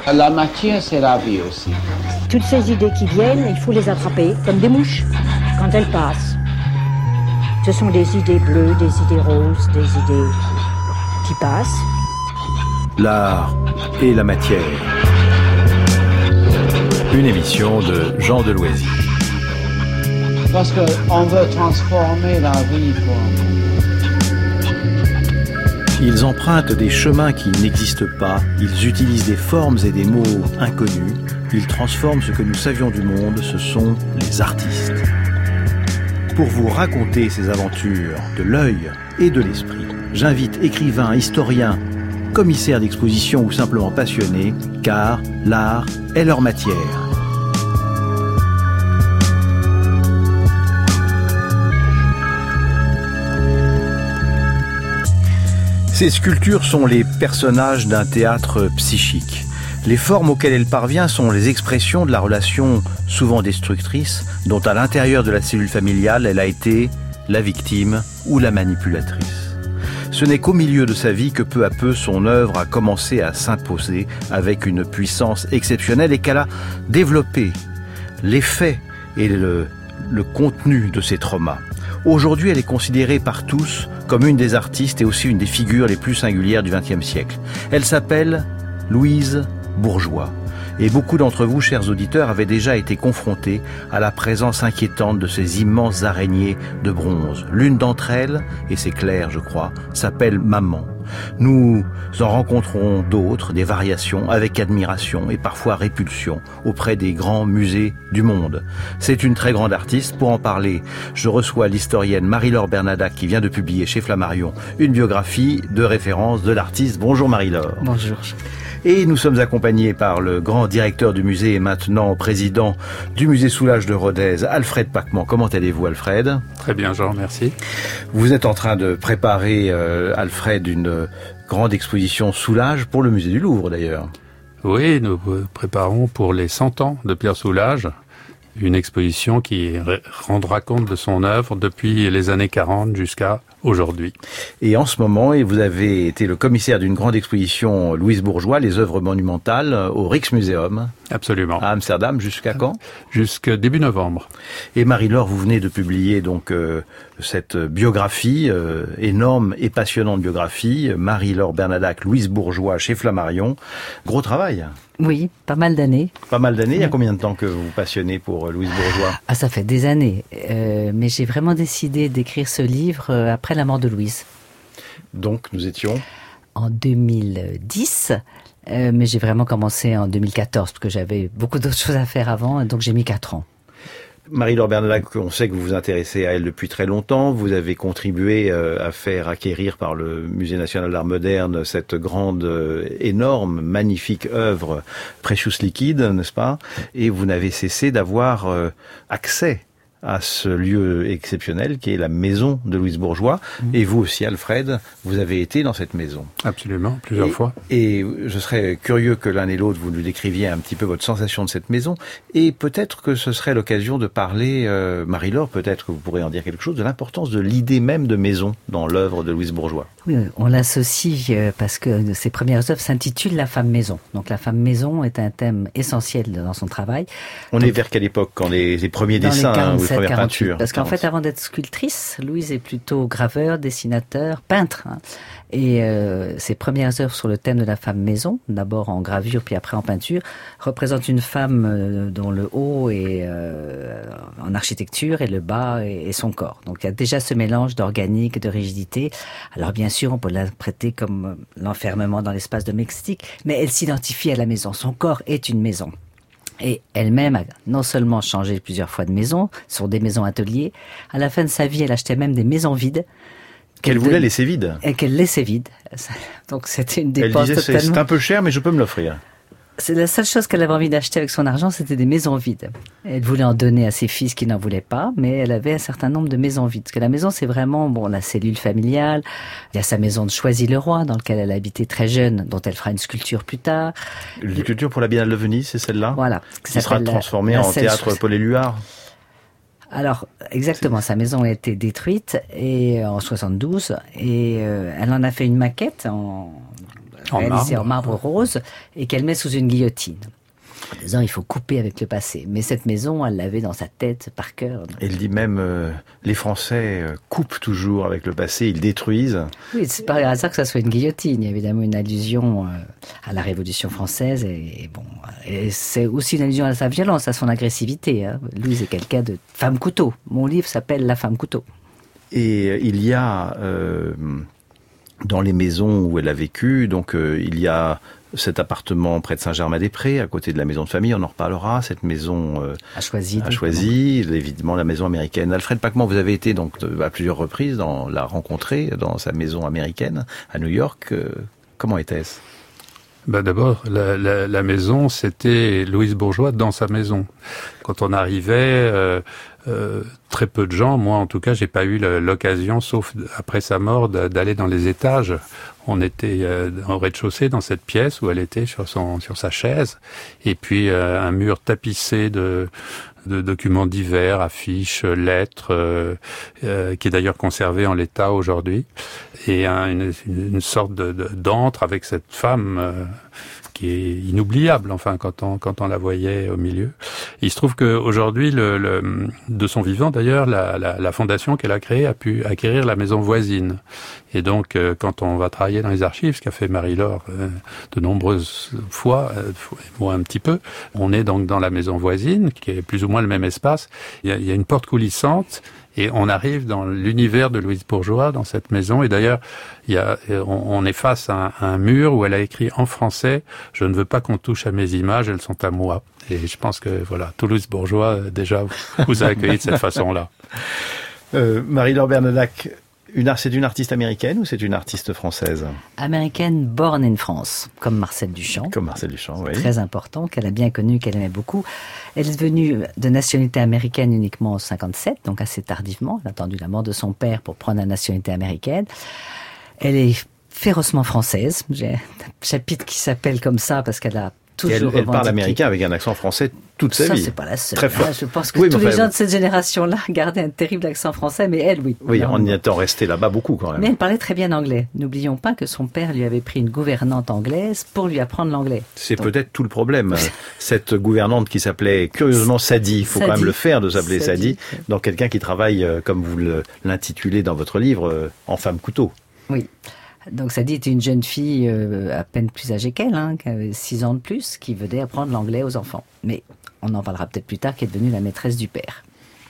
La matière, c'est la vie aussi. Toutes ces idées qui viennent, il faut les attraper comme des mouches quand elles passent. Ce sont des idées bleues, des idées roses, des idées qui passent. L'art et la matière. Une émission de Jean Deloisy. Parce qu'on veut transformer la vie, quoi. Ils empruntent des chemins qui n'existent pas, ils utilisent des formes et des mots inconnus, ils transforment ce que nous savions du monde, ce sont les artistes. Pour vous raconter ces aventures de l'œil et de l'esprit, j'invite écrivains, historiens, commissaires d'exposition ou simplement passionnés, car l'art est leur matière. Ces sculptures sont les personnages d'un théâtre psychique. Les formes auxquelles elle parvient sont les expressions de la relation souvent destructrice dont à l'intérieur de la cellule familiale elle a été la victime ou la manipulatrice. Ce n'est qu'au milieu de sa vie que peu à peu son œuvre a commencé à s'imposer avec une puissance exceptionnelle et qu'elle a développé l'effet et le contenu de ces traumas. Aujourd'hui, elle est considérée par tous comme une des artistes et aussi une des figures les plus singulières du XXe siècle. Elle s'appelle Louise Bourgeois. Et beaucoup d'entre vous, chers auditeurs, avaient déjà été confrontés à la présence inquiétante de ces immenses araignées de bronze. L'une d'entre elles, et c'est clair je crois, s'appelle Maman. Nous en rencontrons d'autres, des variations, avec admiration et parfois répulsion, auprès des grands musées du monde. C'est une très grande artiste. Pour en parler, je reçois l'historienne Marie-Laure Bernadac qui vient de publier chez Flammarion une biographie de référence de l'artiste. Bonjour Marie-Laure. Bonjour. Et nous sommes accompagnés par le grand directeur du musée et maintenant président du musée Soulages de Rodez, Alfred Pacman. Comment allez-vous, Alfred ? Très bien, Jean, merci. Vous êtes en train de préparer, Alfred, une grande exposition Soulages pour le musée du Louvre, d'ailleurs. Oui, nous préparons pour les 100 ans de Pierre Soulages une exposition qui rendra compte de son œuvre depuis les années 40 jusqu'à aujourd'hui. Et en ce moment, vous avez été le commissaire d'une grande exposition Louise Bourgeois, les œuvres monumentales, au Rijksmuseum. Absolument. À Amsterdam, jusqu'à quand ? Jusqu'à début novembre. Et Marie-Laure, vous venez de publier donc cette biographie, énorme et passionnante biographie, Marie-Laure Bernadac, Louise Bourgeois, chez Flammarion. Gros travail. Oui, pas mal d'années. Pas mal d'années. Il y a combien de temps que vous vous passionnez pour Louise Bourgeois ? Ah, ça fait des années. Mais j'ai vraiment décidé d'écrire ce livre après la mort de Louise. Donc, nous étions en 2010, mais j'ai vraiment commencé en 2014, parce que j'avais beaucoup d'autres choses à faire avant, donc j'ai mis 4 ans. Marie-Laure Bernadac, on sait que vous vous intéressez à elle depuis très longtemps. Vous avez contribué à faire acquérir par le Musée national d'art moderne cette grande, énorme, magnifique œuvre Precious Liquid, n'est-ce pas ? Et vous n'avez cessé d'avoir accès à ce lieu exceptionnel qui est la maison de Louise Bourgeois. Et vous aussi, Alfred, vous avez été dans cette maison. Absolument, plusieurs fois. Et je serais curieux que l'un et l'autre vous nous décriviez un petit peu votre sensation de cette maison. Et peut-être que ce serait l'occasion de parler, Marie-Laure, peut-être que vous pourrez en dire quelque chose, de l'importance de l'idée même de maison dans l'œuvre de Louise Bourgeois. Oui, on l'associe parce que ses premières œuvres s'intitulent La femme maison. Donc la femme maison est un thème essentiel dans son travail. On est vers quelle époque, quand les premiers dessins, ou les premières peintures ? Parce qu'en fait, avant d'être sculptrice, Louise est plutôt graveur, dessinateur, peintre. Et ses premières œuvres sur le thème de la femme maison, d'abord en gravure puis après en peinture, représentent une femme dont le haut est en architecture et le bas est son corps. Donc il y a déjà ce mélange d'organique, de rigidité. Alors bien sûr, on peut l'interpréter comme l'enfermement dans l'espace domestique, mais elle s'identifie à la maison. Son corps est une maison. Et elle-même a non seulement changé plusieurs fois de maison, sur des maisons ateliers, à la fin de sa vie, elle achetait même des maisons vides. Qu'elle voulait laisser vides. Et qu'elle laissait vides. Donc c'était une dépense totalement... Elle disait, c'est un peu cher, mais je peux me l'offrir. C'est la seule chose qu'elle avait envie d'acheter avec son argent, c'était des maisons vides. Elle voulait en donner à ses fils qui n'en voulaient pas, mais elle avait un certain nombre de maisons vides. Parce que la maison, c'est vraiment la cellule familiale. Il y a sa maison de Choisy-le-Roi, dans laquelle elle a habité très jeune, dont elle fera une sculpture plus tard. Une sculpture pour la Biennale de Venise, c'est celle-là ? Voilà. Qui sera transformée en théâtre Paul Éluard. Alors, exactement, sa maison a été détruite en 72, et elle en a fait une maquette réalisée en marbre rose, et qu'elle met sous une guillotine. En disant, il faut couper avec le passé. Mais cette maison, elle l'avait dans sa tête par cœur. Elle dit même, les Français coupent toujours avec le passé, ils détruisent. Oui, c'est pas un hasard que ça soit une guillotine. Il y a évidemment une allusion à la Révolution française. Et c'est aussi une allusion à sa violence, à son agressivité. Hein. Louise est quelqu'un de femme couteau. Mon livre s'appelle La femme couteau. Et il y a, dans les maisons où elle a vécu, donc il y a cet appartement près de Saint-Germain-des-Prés, à côté de la maison de famille, on en reparlera, cette maison à Choisy, évidemment la maison américaine. Alfred Pacman, vous avez été donc à plusieurs reprises la rencontrer dans sa maison américaine à New York. Comment était-ce ? D'abord, la maison, c'était Louise Bourgeois dans sa maison. Quand on arrivait, très peu de gens, moi en tout cas, j'ai pas eu l'occasion, sauf après sa mort, d'aller dans les étages. On était au rez-de-chaussée dans cette pièce où elle était sur sa chaise, et puis un mur tapissé de documents divers, affiches, lettres, qui est d'ailleurs conservé en l'état aujourd'hui, et une sorte d'antre avec cette femme qui est inoubliable, enfin, quand on la voyait au milieu. Il se trouve qu'aujourd'hui, de son vivant d'ailleurs, la fondation qu'elle a créée a pu acquérir la maison voisine. Et donc, quand on va travailler dans les archives, ce qu'a fait Marie-Laure de nombreuses fois, moi un petit peu, on est donc dans la maison voisine, qui est plus ou moins le même espace. Il y a une porte coulissante, et on arrive dans l'univers de Louise Bourgeois, dans cette maison. Et d'ailleurs, on est face à un mur où elle a écrit en français « Je ne veux pas qu'on touche à mes images, elles sont à moi ». Et je pense que, voilà, Louise Bourgeois, déjà, vous a accueilli de cette façon-là. Marie-Laure Bernadac, c'est une artiste américaine ou c'est une artiste française ? Américaine, born in France, comme Marcel Duchamp. Comme Marcel Duchamp, oui. Très important, qu'elle a bien connu, qu'elle aimait beaucoup. Elle est devenue de nationalité américaine uniquement en 57, donc assez tardivement. Elle a attendu la mort de son père pour prendre la nationalité américaine. Elle est férocement française. J'ai un chapitre qui s'appelle comme ça parce qu'elle a toujours elle parle américain avec un accent français toute sa vie. Ça, c'est pas la seule. Très fort. Je pense que tous les gens de cette génération-là gardaient un terrible accent français, mais elle, oui. Oui, on y étant resté là-bas beaucoup quand même. Mais elle parlait très bien anglais. N'oublions pas que son père lui avait pris une gouvernante anglaise pour lui apprendre l'anglais. C'est peut-être tout le problème. Cette gouvernante qui s'appelait curieusement Sadie, il faut quand même le faire de s'appeler Sadie, donc quelqu'un qui travaille, comme vous l'intitulez dans votre livre, en femme couteau. Oui. Donc Sadie était une jeune fille à peine plus âgée qu'elle, qui avait 6 ans de plus, qui venait apprendre l'anglais aux enfants. Mais on en parlera peut-être plus tard, qui est devenue la maîtresse du père.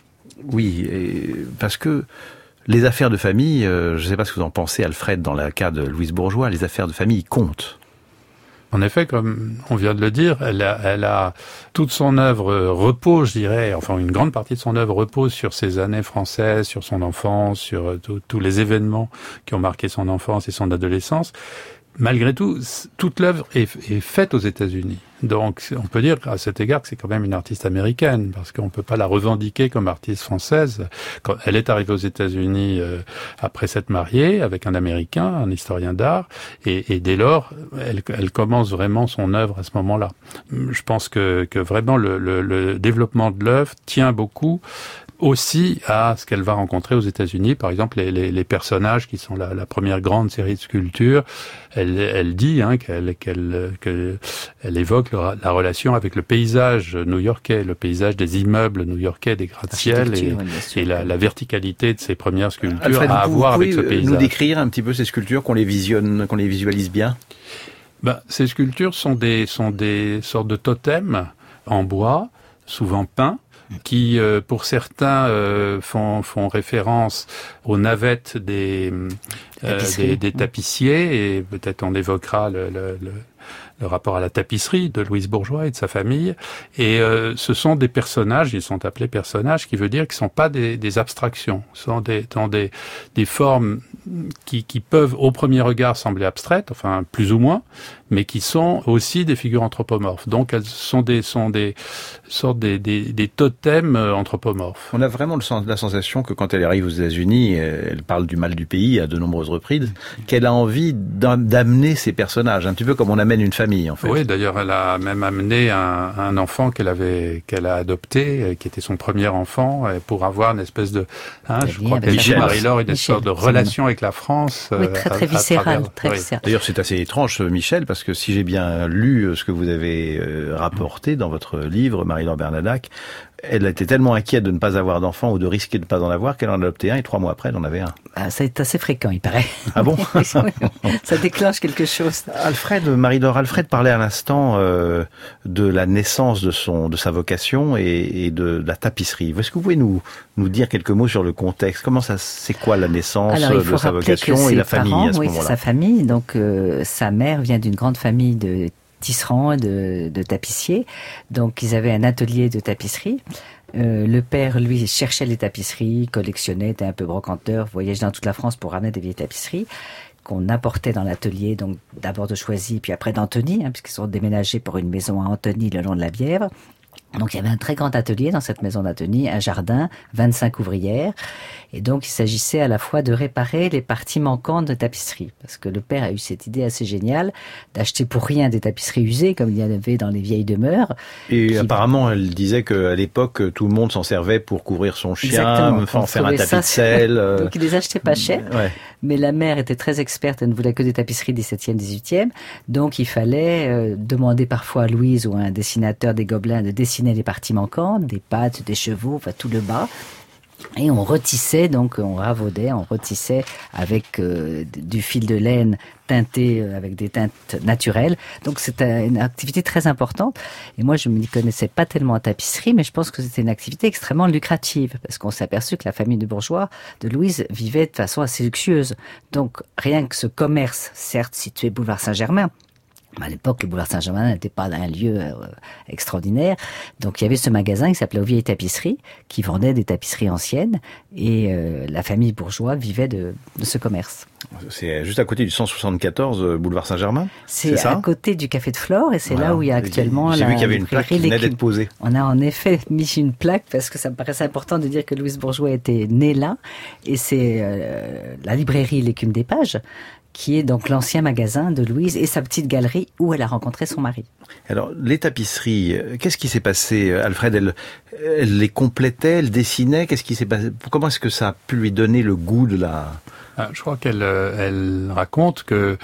Oui, parce que les affaires de famille, je ne sais pas ce que vous en pensez, Alfred, dans le cas de Louise Bourgeois, les affaires de famille comptent. En effet, comme on vient de le dire, elle a toute son œuvre repose, je dirais, enfin une grande partie de son œuvre repose sur ses années françaises, sur son enfance, sur tous les événements qui ont marqué son enfance et son adolescence. Malgré tout, toute l'œuvre est faite aux États-Unis. Donc, on peut dire à cet égard que c'est quand même une artiste américaine, parce qu'on peut pas la revendiquer comme artiste française. Quand elle est arrivée aux États-Unis après s'être mariée avec un Américain, un historien d'art, et dès lors, elle commence vraiment son œuvre à ce moment-là. Je pense que vraiment le développement de l'œuvre tient beaucoup aussi à ce qu'elle va rencontrer aux États-Unis, par exemple les personnages qui sont la première grande série de sculptures. Elle dit qu'elle évoque la relation avec le paysage new-yorkais, le paysage des immeubles new-yorkais, des gratte-ciel et la verticalité de ces premières sculptures. Alfred, à avoir avec ce paysage. Nous décrire un petit peu ces sculptures, qu'on les visionne, qu'on les visualise bien. Ces sculptures sont des sortes de totems en bois, souvent peints, qui, pour certains, font référence aux navettes des tapissiers, et peut-être on évoquera le rapport à la tapisserie de Louise Bourgeois et de sa famille. Et ce sont des personnages, ils sont appelés personnages, qui veut dire qu'ils ne sont pas des abstractions, ce sont des formes qui peuvent au premier regard sembler abstraites, enfin plus ou moins, mais qui sont aussi des figures anthropomorphes. Donc elles sont des sortes des totems anthropomorphes. On a vraiment la sensation que quand elle arrive aux États-Unis, elle parle du mal du pays à de nombreuses reprises, qu'elle a envie d'amener ces personnages, un petit peu comme on amène une famille en fait. Oui, d'ailleurs elle a même amené un enfant qu'elle a adopté, qui était son premier enfant, pour avoir une espèce de, je crois qu'elle dit Marie-Laure, une sorte de relation avec la France. Oui, très viscéral, très viscéral. D'ailleurs, c'est assez étrange, Michel, parce que si j'ai bien lu ce que vous avez rapporté dans votre livre, Marie-Laure Bernadac, elle était tellement inquiète de ne pas avoir d'enfant ou de risquer de ne pas en avoir qu'elle en a adopté un et 3 mois après, elle en avait un. Ah, ça est assez fréquent, il paraît. Ah bon? Ça déclenche quelque chose. Marie-Laure, Alfred parlait à l'instant de la naissance de sa vocation et de la tapisserie. Est-ce que vous pouvez nous dire quelques mots sur le contexte? C'est quoi la naissance de sa vocation et la famille à ce moment-là? Oui, c'est sa famille. Donc, sa mère vient d'une grande famille de tisserands et de tapissiers. Donc, ils avaient un atelier de tapisserie. Le père, lui, cherchait les tapisseries, collectionnait, était un peu brocanteur, voyageait dans toute la France pour ramener des vieilles tapisseries qu'on apportait dans l'atelier, donc d'abord de Choisy, puis après d'Antony, puisqu'ils sont déménagés pour une maison à Antony, le long de la Bièvre. Donc, il y avait un très grand atelier dans cette maison d'Antony, un jardin, 25 ouvrières. Et donc, il s'agissait à la fois de réparer les parties manquantes de tapisserie. Parce que le père a eu cette idée assez géniale d'acheter pour rien des tapisseries usées, comme il y en avait dans les vieilles demeures. Et apparemment, elle disait qu'à l'époque, tout le monde s'en servait pour couvrir son chien, en faire un tapis de sel. Donc, il les achetait pas cher. Ouais. Mais la mère était très experte, elle ne voulait que des tapisseries 17e, 18e. Donc, il fallait demander parfois à Louise ou à un dessinateur des Gobelins de dessiner les parties manquantes, des pattes, des chevaux, enfin tout le bas. Et on retissait, donc on ravaudait, on retissait avec du fil de laine teinté avec des teintes naturelles. Donc c'était une activité très importante. Et moi, je ne m'y connaissais pas tellement en tapisserie, mais je pense que c'était une activité extrêmement lucrative, parce qu'on s'est aperçu que la famille de bourgeois de Louise vivait de façon assez luxueuse. Donc rien que ce commerce, certes situé boulevard Saint-Germain, à l'époque, le boulevard Saint-Germain n'était pas un lieu extraordinaire. Donc, il y avait ce magasin qui s'appelait Aux Vieilles Tapisseries, qui vendait des tapisseries anciennes. Et la famille bourgeoise vivait de ce commerce. C'est juste à côté du 174 boulevard Saint-Germain? C'est ça, à côté du Café de Flore. Et c'est là où il y a actuellement J'ai vu qu'il y avait une plaque qui venait d'être posée. On a en effet mis une plaque, parce que ça me paraissait important de dire que Louise Bourgeois était née là. Et c'est la librairie L'Écume des Pages, qui est donc l'ancien magasin de Louise et sa petite galerie où elle a rencontré son mari. Alors, les tapisseries, qu'est-ce qui s'est passé, Alfred? Elle les complétait, elle dessinait, qu'est-ce qui s'est passé? Comment est-ce que ça a pu lui donner le goût de la... Je crois qu'elle raconte que,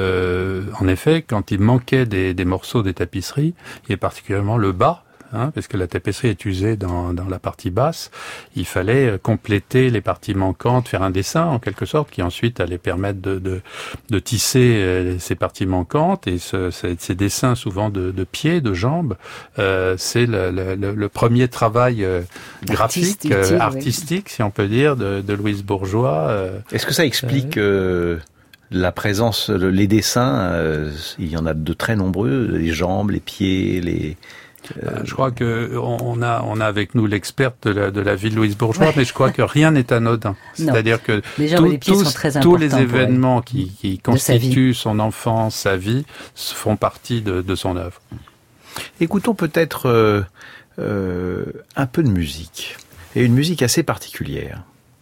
en effet, quand il manquait des morceaux des tapisseries, et particulièrement le bas, parce que la tapisserie est usée dans la partie basse, il fallait compléter les parties manquantes, faire un dessin en quelque sorte qui ensuite allait permettre de tisser ces parties manquantes, et ces dessins souvent de pieds, de jambes, c'est le premier travail graphique, artistique, si on peut dire, de Louise Bourgeois. Est-ce que ça explique la présence, les dessins, il y en a de très nombreux, les jambes, les pieds, je crois que on a avec nous l'experte de la vie de Louise Bourgeois, mais je crois que rien n'est anodin. C'est-à-dire que tous les événements qui constituent son enfance, sa vie, font partie de son œuvre. Écoutons peut-être un peu de musique, et une musique assez particulière.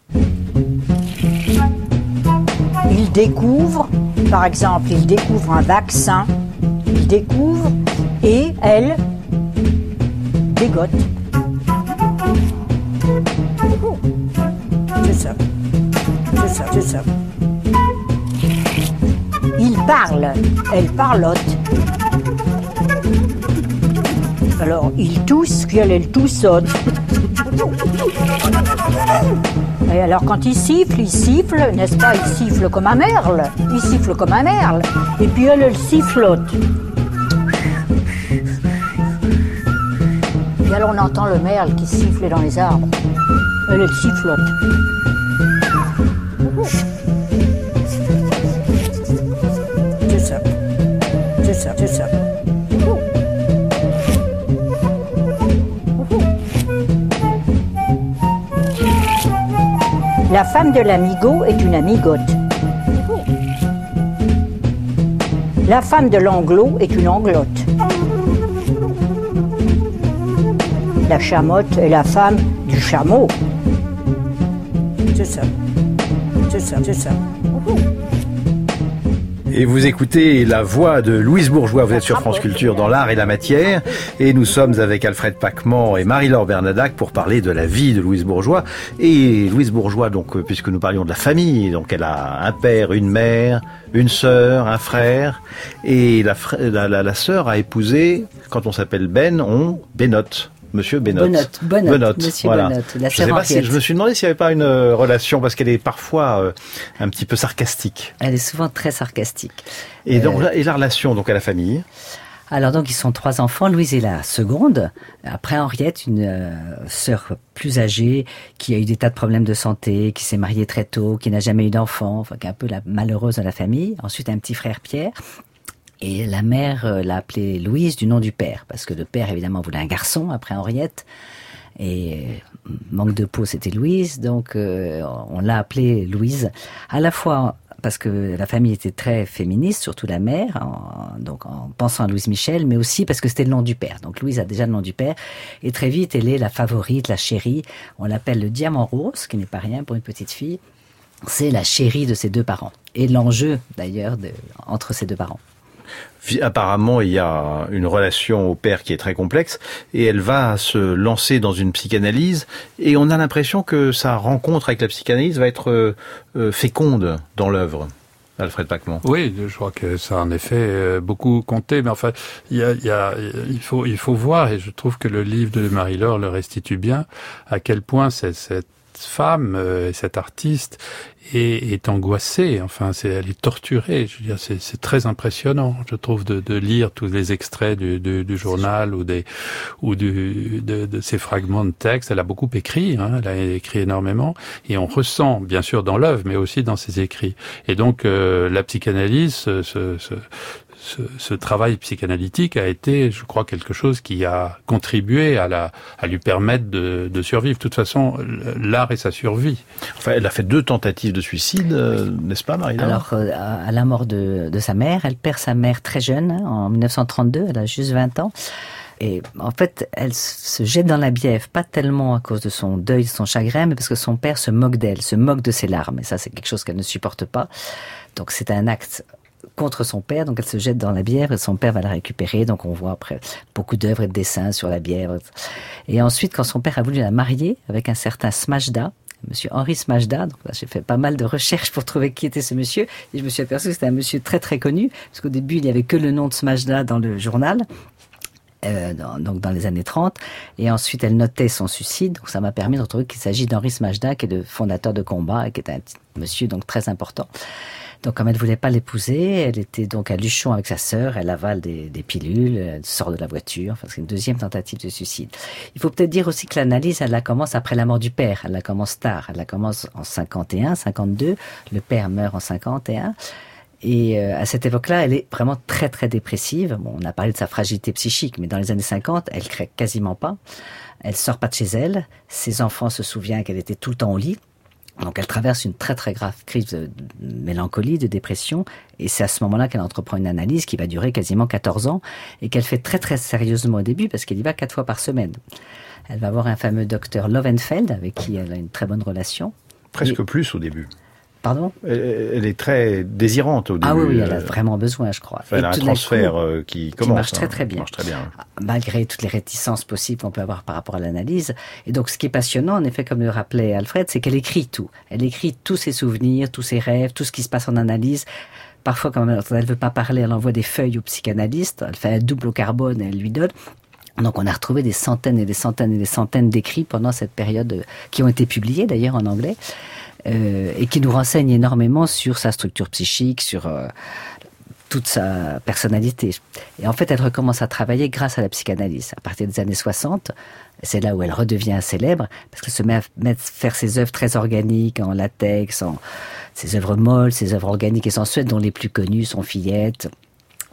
Il découvre, par exemple, un vaccin, il découvre, et elle dégote. C'est ça. Il parle, elle parlote. Alors, il tousse, puis elle toussonne. Et alors, quand il siffle, n'est-ce pas? Il siffle comme un merle. Et puis elle sifflote. Et alors on entend le merle qui siffle dans les arbres. Elle sifflote. C'est ça. La femme de l'amigot est une amigote. La femme de l'anglo est une anglote. La chamotte est la femme du chameau. C'est ça. Et vous écoutez la voix de Louise Bourgeois, vous êtes sur France Culture dans l'art et la matière, et nous sommes avec Alfred Pacman et Marie-Laure Bernadac pour parler de la vie de Louise Bourgeois. Et Louise Bourgeois, donc, puisque nous parlions de la famille, donc elle a un père, une mère, une sœur, un frère, et la sœur a épousé, quand on s'appelle Benoît. Monsieur Benoît. Benoît. Monsieur voilà. Benoît. La je sais pas si, je me suis demandé s'il n'y avait pas une relation, parce qu'elle est parfois un petit peu sarcastique. Elle est souvent très sarcastique. Et la relation donc à la famille? Alors donc ils sont 3 enfants, Louise est la seconde. Après Henriette, une sœur plus âgée qui a eu des tas de problèmes de santé, qui s'est mariée très tôt, qui n'a jamais eu d'enfant, enfin qui est un peu la malheureuse de la famille. Ensuite un petit frère Pierre. Et la mère l'a appelée Louise du nom du père, parce que le père évidemment voulait un garçon après Henriette. Et manque de peau, c'était Louise, donc on l'a appelée Louise. À la fois parce que la famille était très féministe, surtout la mère, donc en pensant à Louise Michel, mais aussi parce que c'était le nom du père. Donc Louise a déjà le nom du père, et très vite elle est la favorite, la chérie. On l'appelle le diamant rose, ce qui n'est pas rien pour une petite fille. C'est la chérie de ses 2 parents, et l'enjeu d'ailleurs entre ces 2 parents. Apparemment, il y a une relation au père qui est très complexe et elle va se lancer dans une psychanalyse et on a l'impression que sa rencontre avec la psychanalyse va être féconde dans l'œuvre. Alfred Pacman. Oui, je crois que ça a en effet beaucoup compté, mais enfin, il faut voir, et je trouve que le livre de Marie-Laure le restitue bien, à quel point cette femme, cette artiste, est angoissée. Enfin, elle est torturée. Je veux dire, c'est très impressionnant, je trouve, de lire tous les extraits du journal ou de ces fragments de texte. Elle a beaucoup écrit, elle a écrit énormément, et on ressent, bien sûr, dans l'œuvre, mais aussi dans ses écrits. Et donc, la psychanalyse, ce travail psychanalytique a été, je crois, quelque chose qui a contribué à lui permettre de survivre. De toute façon, l'art est sa survie. Enfin, elle a fait 2 tentatives de suicide, n'est-ce pas, Marie-Laure ? Alors, à la mort de sa mère, elle perd sa mère très jeune, en 1932, elle a juste 20 ans. Et en fait, elle se jette dans la Bièvre, pas tellement à cause de son deuil, de son chagrin, mais parce que son père se moque d'elle, se moque de ses larmes. Et ça, c'est quelque chose qu'elle ne supporte pas. Donc, c'est un acte contre son père, donc elle se jette dans la Bièvre et son père va la récupérer, donc on voit après beaucoup d'œuvres et de dessins sur la Bièvre. Et ensuite, quand son père a voulu la marier avec un certain Smajda, monsieur Henri Smajda, donc là j'ai fait pas mal de recherches pour trouver qui était ce monsieur, et je me suis aperçu que c'était un monsieur très très connu, parce qu'au début il n'y avait que le nom de Smajda dans le journal, donc dans les années 30, et ensuite elle notait son suicide, donc ça m'a permis de retrouver qu'il s'agit d'Henri Smajda, qui est le fondateur de Combat, et qui est un monsieur donc très important. Donc, comme elle ne voulait pas l'épouser, elle était donc à Luchon avec sa sœur, elle avale des pilules, elle sort de la voiture, enfin, c'est une 2e tentative de suicide. Il faut peut-être dire aussi que l'analyse, elle la commence après la mort du père, elle la commence tard, elle la commence en 51, 52, le père meurt en 51, et à cette époque-là, elle est vraiment très très dépressive. Bon, on a parlé de sa fragilité psychique, mais dans les années 50, elle crée quasiment pas, elle sort pas de chez elle, ses enfants se souviennent qu'elle était tout le temps au lit. Donc elle traverse une très très grave crise de mélancolie, de dépression, et c'est à ce moment-là qu'elle entreprend une analyse qui va durer quasiment 14 ans, et qu'elle fait très très sérieusement au début, parce qu'elle y va 4 fois par semaine. Elle va voir un fameux docteur Lovenfeld, avec qui elle a une très bonne relation. Presque plus au début. Pardon ? Elle est très désirante au début. Ah oui, elle a vraiment besoin, je crois. Enfin, elle a un transfert qui marche très très bien. Marche très bien. Malgré toutes les réticences possibles qu'on peut avoir par rapport à l'analyse. Et donc, ce qui est passionnant, en effet, comme le rappelait Alfred, c'est qu'elle écrit tout. Elle écrit tous ses souvenirs, tous ses rêves, tout ce qui se passe en analyse. Parfois, quand elle ne veut pas parler, elle envoie des feuilles au psychanalyste. Elle fait un double au carbone et elle lui donne. Donc, on a retrouvé des centaines et des centaines et des centaines d'écrits pendant cette période, qui ont été publiés d'ailleurs en anglais. Et qui nous renseigne énormément sur sa structure psychique, sur toute sa personnalité. Et en fait, elle recommence à travailler grâce à la psychanalyse. À partir des années 60, c'est là où elle redevient célèbre, parce qu'elle se met à faire ses œuvres très organiques, en latex, ses œuvres molles, ses œuvres organiques et sensuelles, dont les plus connues sont Fillette,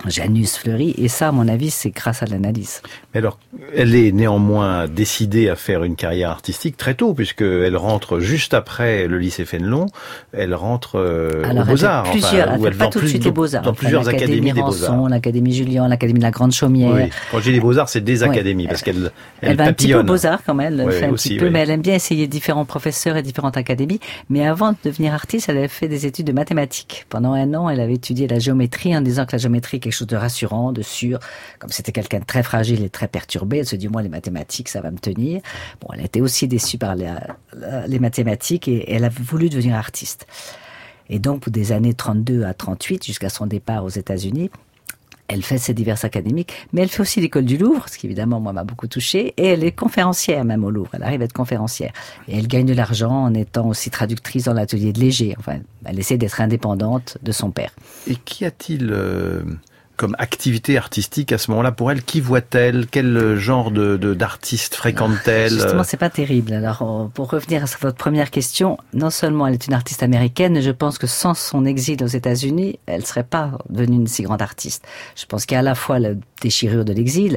Janus Fleury, et ça, à mon avis, c'est grâce à l'analyse. Mais alors, elle est néanmoins décidée à faire une carrière artistique très tôt, puisqu'elle rentre juste après le lycée Fénelon, elle rentre aux Beaux-Arts. Elle fait pas tout de suite les Beaux-Arts. Dans plusieurs académies des Beaux-Arts. L'Académie Julian, l'Académie de la Grande Chaumière. Oui. Quand je dis les Beaux-Arts, c'est des académies, parce qu'elle va papillonne. un petit peu aux Beaux-Arts quand même, elle fait un aussi, petit peu, mais elle aime bien essayer différents professeurs et différentes académies. Mais avant de devenir artiste, elle avait fait des études de mathématiques. Pendant 1 an, elle avait étudié la géométrie en disant que la géométrie est quelque chose de rassurant, de sûr. Comme c'était quelqu'un de très fragile et très perturbé, elle se dit, moi, les mathématiques, ça va me tenir. Bon, elle était aussi déçue par les mathématiques et elle a voulu devenir artiste. Et donc, pour des années 32 à 38, jusqu'à son départ aux États-Unis, elle fait ses diverses académiques, mais elle fait aussi l'école du Louvre, ce qui évidemment, moi, m'a beaucoup touchée, et elle est conférencière même au Louvre. Elle arrive à être conférencière. Et elle gagne de l'argent en étant aussi traductrice dans l'atelier de Léger. Enfin, elle essaie d'être indépendante de son père. Et qu'y a-t-il comme activité artistique à ce moment-là pour elle? Qui voit-elle? Quel genre d'artiste fréquente-t-elle? Justement, c'est pas terrible. Alors, pour revenir à votre première question, non seulement elle est une artiste américaine, mais je pense que sans son exil aux États-Unis, elle serait pas devenue une si grande artiste. Je pense qu'il y a à la fois la déchirure de l'exil,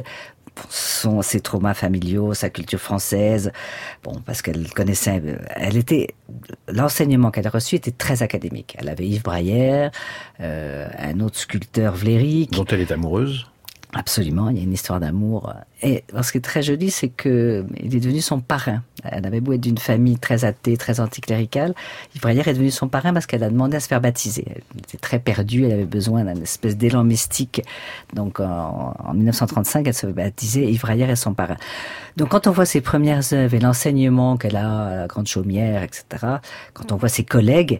ses traumas familiaux, sa culture française, parce qu'elle connaissait, l'enseignement qu'elle a reçu était très académique. Elle avait Yves Braillère, un autre sculpteur Vléric. Dont elle est amoureuse. Absolument, il y a une histoire d'amour. Et ce qui est très joli, c'est que il est devenu son parrain. Elle avait beau être d'une famille très athée, très anticléricale. Yves Braillère est devenu son parrain parce qu'elle a demandé à se faire baptiser. Elle était très perdue, elle avait besoin d'un espèce d'élan mystique. Donc en 1935, elle se fait baptiser, Yves Braillère est son parrain. Donc quand on voit ses premières œuvres et l'enseignement qu'elle a à la Grande Chaumière, etc., quand on voit ses collègues,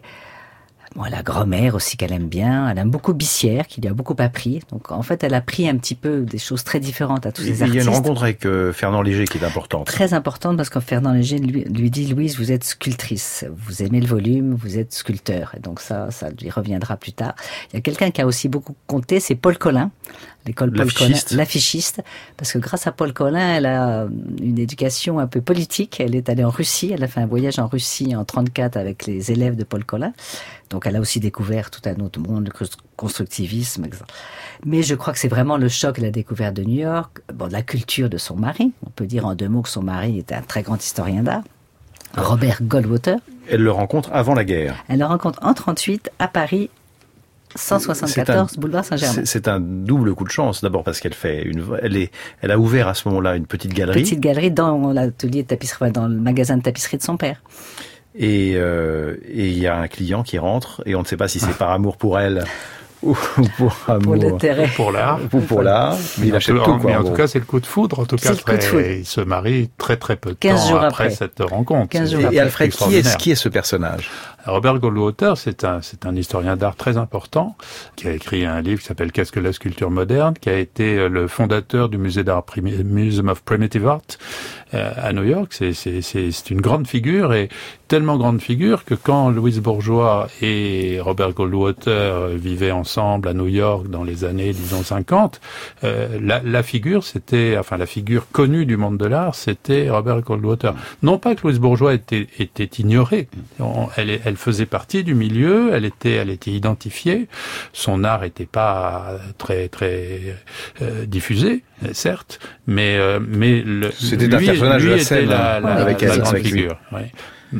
la grand-mère aussi qu'elle aime bien. Elle aime beaucoup Bissière, qui lui a beaucoup appris. Donc, en fait, elle a pris un petit peu des choses très différentes à tous ces artistes. Il y a une rencontre avec Fernand Léger qui est importante. Très importante parce que Fernand Léger lui dit, Louise, vous êtes sculptrice. Vous aimez le volume, vous êtes sculpteur. Et donc ça lui reviendra plus tard. Il y a quelqu'un qui a aussi beaucoup compté, c'est Paul Colin. L'école Paul Colin, l'affichiste, parce que grâce à Paul Colin, elle a une éducation un peu politique. Elle est allée en Russie, elle a fait un voyage en Russie en 34 avec les élèves de Paul Colin. Donc elle a aussi découvert tout un autre monde, le constructivisme, etc. Mais je crois que c'est vraiment le choc, la découverte de New York, de la culture de son mari. On peut dire en 2 mots que son mari était un très grand historien d'art. Robert Goldwater. Elle le rencontre avant la guerre. Elle le rencontre en 38 à Paris. 174 boulevard Saint-Germain. C'est un double coup de chance. D'abord parce qu'elle fait elle a ouvert à ce moment-là une petite galerie. Petite galerie dans l'atelier de tapisserie, dans le magasin de tapisserie de son père. Et il y a un client qui rentre et on ne sait pas si c'est par amour pour elle ou pour amour. Pour l'intérêt. Ou pour l'art. Ou pour l'art. Mais il achète tout, quoi. Mais en tout cas, c'est le coup de foudre. En tout cas, il se marie très très peu de temps après cette rencontre. 15 jours et Alfred, qui est ce personnage? Robert Goldwater, c'est un historien d'art très important qui a écrit un livre qui s'appelle Qu'est-ce que la sculpture moderne, qui a été le fondateur du musée d'art Museum of Primitive Art à New York. C'est une grande figure, et tellement grande figure que quand Louise Bourgeois et Robert Goldwater vivaient ensemble à New York dans les années, disons, 50, la figure connue du monde de l'art, c'était Robert Goldwater. Non pas que Louise Bourgeois était ignorée. Elle faisait partie du milieu, elle était identifiée. Son art n'était pas très diffusé, certes, mais c'était un personnage de la scène avec la grande figure. Ouais.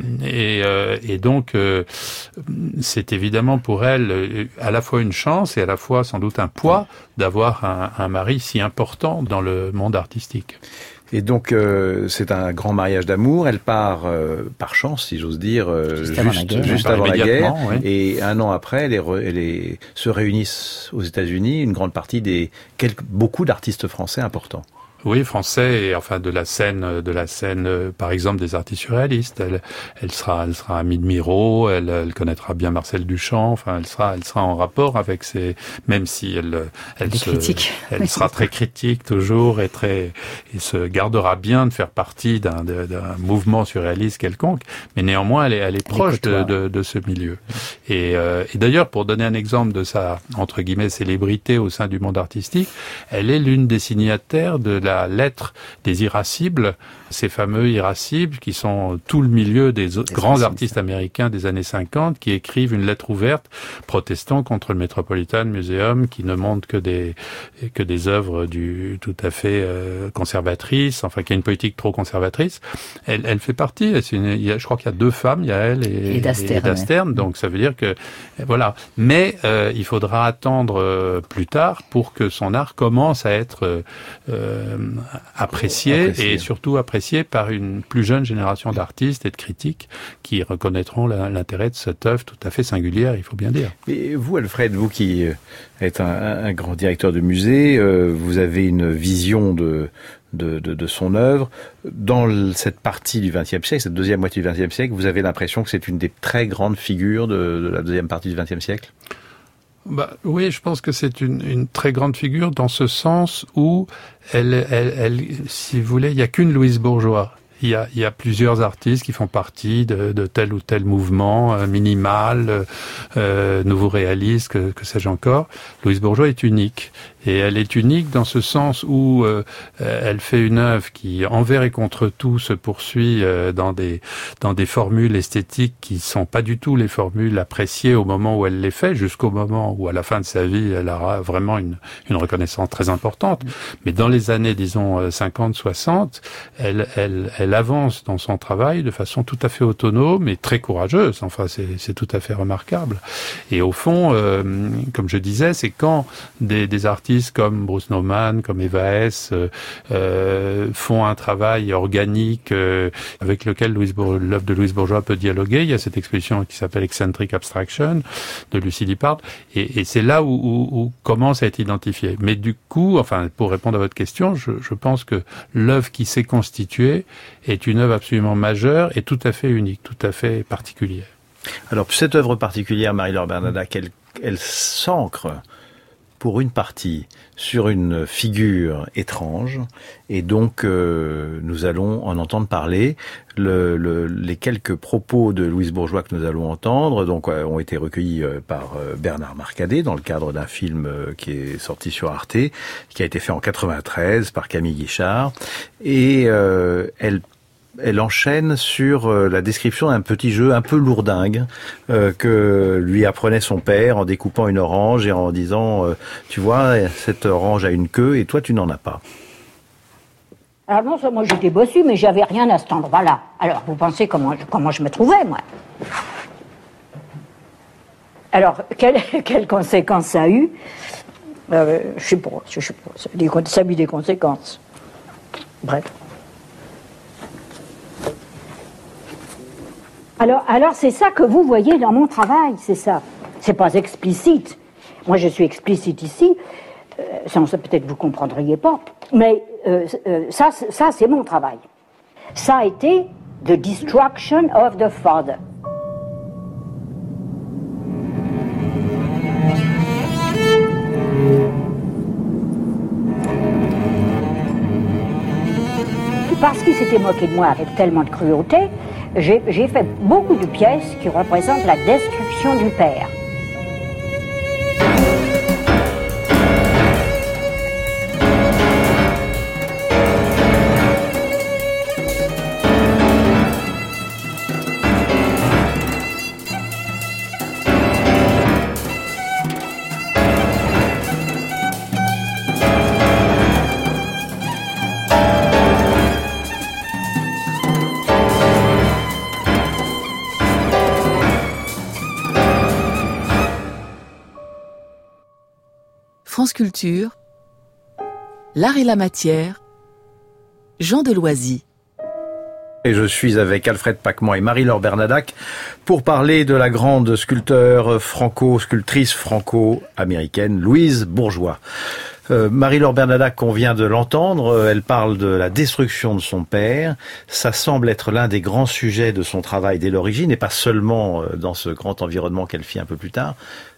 Et donc c'est évidemment pour elle à la fois une chance et à la fois sans doute un poids d'avoir un mari si important dans le monde artistique. Et donc c'est un grand mariage d'amour. Elle part par chance, si j'ose dire, juste avant la guerre. Ouais. Et 1 an après, se réunissent aux États-Unis une grande partie beaucoup d'artistes français importants. Oui, français, et enfin de la scène, par exemple des artistes surréalistes. Elle sera amie de Miro, elle connaîtra bien Marcel Duchamp. Enfin, elle sera en rapport avec même si elle sera très critique toujours et se gardera bien de faire partie d'un mouvement surréaliste quelconque. Mais néanmoins, elle est proche de ce milieu. Et d'ailleurs, pour donner un exemple de sa entre guillemets célébrité au sein du monde artistique, elle est l'une des signataires de la lettre des irascibles ces fameux irascibles qui sont tout le milieu des grands artistes américains des années 50 qui écrivent une lettre ouverte protestant contre le Metropolitan Museum qui ne montre que des œuvres tout à fait conservatrices, enfin qui a une politique trop conservatrice. Elle fait partie. Je crois qu'il y a 2 femmes, il y a elle et Dastern. Donc ça veut dire que voilà. Mais il faudra attendre plus tard pour que son art commence à être apprécié et surtout apprécié par une plus jeune génération d'artistes et de critiques qui reconnaîtront l'intérêt de cette œuvre tout à fait singulière, il faut bien dire. Et vous, Alfred, vous qui êtes un grand directeur de musée, vous avez une vision de son œuvre. Dans cette partie du XXe siècle, cette deuxième moitié du XXe siècle, vous avez l'impression que c'est une des très grandes figures de la deuxième partie du XXe siècle ? Oui, je pense que c'est une très grande figure dans ce sens où elle, si vous voulez, il n'y a qu'une Louise Bourgeois. Il y a plusieurs artistes qui font partie de tel ou tel mouvement minimal, nouveau réaliste, que sais-je encore. Louise Bourgeois est unique. Et elle est unique dans ce sens où elle fait une œuvre qui, envers et contre tout, se poursuit dans des formules esthétiques qui sont pas du tout les formules appréciées au moment où elle les fait, jusqu'au moment où, à la fin de sa vie, elle aura vraiment une reconnaissance très importante. Mais dans les années, disons, 50, 60, elle avance dans son travail de façon tout à fait autonome et très courageuse. Enfin, c'est tout à fait remarquable. Et au fond, comme je disais, c'est quand des artistes comme Bruce Nauman, comme Eva Hesse, font un travail organique avec lequel l'œuvre de Louise Bourgeois peut dialoguer. Il y a cette exposition qui s'appelle Eccentric Abstraction de Lucie Lippard, et c'est là où commence à être identifié. Mais du coup, enfin, pour répondre à votre question, je pense que l'œuvre qui s'est constituée est une œuvre absolument majeure et tout à fait unique, tout à fait particulière. Alors, cette œuvre particulière, Marie-Laure Bernadac, elle s'ancre pour une partie sur une figure étrange, et donc nous allons en entendre parler. Les quelques propos de Louise Bourgeois que nous allons entendre ont été recueillis par Bernard Marcadet dans le cadre d'un film qui est sorti sur Arte, qui a été fait en 93 par Camille Guichard, et elle enchaîne sur la description d'un petit jeu un peu lourdingue que lui apprenait son père en découpant une orange et en disant tu vois, cette orange a une queue et toi tu n'en as pas. Alors non, moi j'étais bossue, mais j'avais rien à cet endroit-là. Alors vous pensez comment je me trouvais, moi? Alors, quelles conséquences ça a eu? Je sais pas, ça a eu des conséquences. Bref. Alors c'est ça que vous voyez dans mon travail, c'est ça. C'est pas explicite. Moi je suis explicite ici, sans ça peut-être vous comprendriez pas, mais ça c'est mon travail. Ça a été The Destruction of the Father. Parce qu'il s'était moqué de moi avec tellement de cruauté, j'ai fait beaucoup de pièces qui représentent la destruction du père. France Culture, l'art et la matière, Jean Deloisy. Et je suis avec Alfred Pacman et Marie-Laure Bernadac pour parler de la grande sculptrice franco-américaine Louise Bourgeois. Marie-Laure Bernadac, on vient de l'entendre, elle parle de la destruction de son père. Ça semble être l'un des grands sujets de son travail dès l'origine, et pas seulement dans ce grand environnement qu'elle fit un peu plus tard.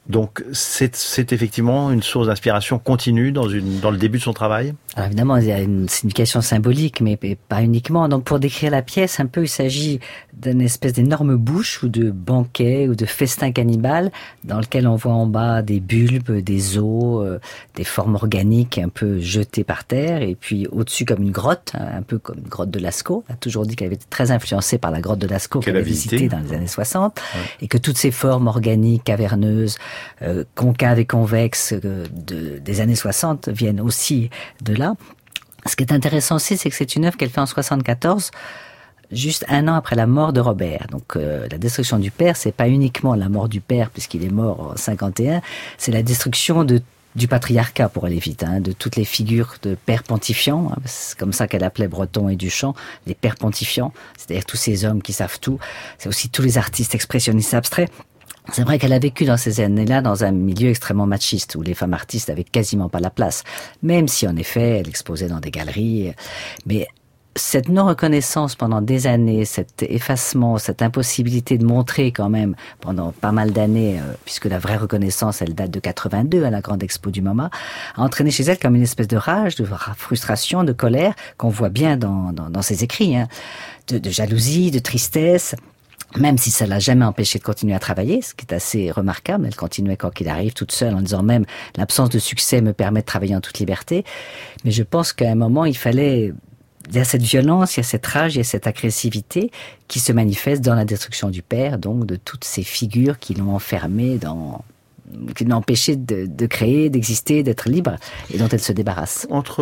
Donc c'est effectivement une source d'inspiration continue dans le début de son travail. Alors évidemment, il y a une signification symbolique, mais pas uniquement. Donc pour décrire la pièce, un peu, il s'agit d'une espèce d'énorme bouche ou de banquet ou de festin cannibale dans lequel on voit en bas des bulbes, des os, des formes organiques un peu jetées par terre, et puis au-dessus comme une grotte, un peu comme une grotte de Lascaux. On a toujours dit qu'elle avait été très influencée par la grotte de Lascaux qu'elle avait visitée dans les années 60, et que toutes ces formes organiques, caverneuses, concaves et convexes des années 60 viennent aussi de là. Ce qui est intéressant aussi, c'est que c'est une œuvre qu'elle fait en 74, juste un an après la mort de Robert. Donc la destruction du père, c'est pas uniquement la mort du père, puisqu'il est mort en 51, c'est la destruction du patriarcat, pour aller vite, de toutes les figures de pères pontifiants, c'est comme ça qu'elle appelait Breton et Duchamp, les pères pontifiants, c'est-à-dire tous ces hommes qui savent tout. C'est aussi tous les artistes expressionnistes abstraits. C'est vrai qu'elle a vécu dans ces années-là dans un milieu extrêmement machiste où les femmes artistes avaient quasiment pas la place, même si en effet elle exposait dans des galeries. Mais cette non-reconnaissance pendant des années, cet effacement, cette impossibilité de montrer quand même pendant pas mal d'années, puisque la vraie reconnaissance elle date de 82 à la grande expo du MoMA, a entraîné chez elle comme une espèce de rage, de frustration, de colère qu'on voit bien dans ses écrits, de jalousie, de tristesse. Même si ça l'a jamais empêché de continuer à travailler, ce qui est assez remarquable, elle continuait quoi qu'il arrive toute seule en disant même l'absence de succès me permet de travailler en toute liberté. Mais je pense qu'à un moment il y a cette violence, il y a cette rage, il y a cette agressivité qui se manifeste dans la destruction du père, donc de toutes ces figures qui l'ont enfermée qui l'ont empêché de créer, d'exister, d'être libre, et dont elle se débarrasse. Entre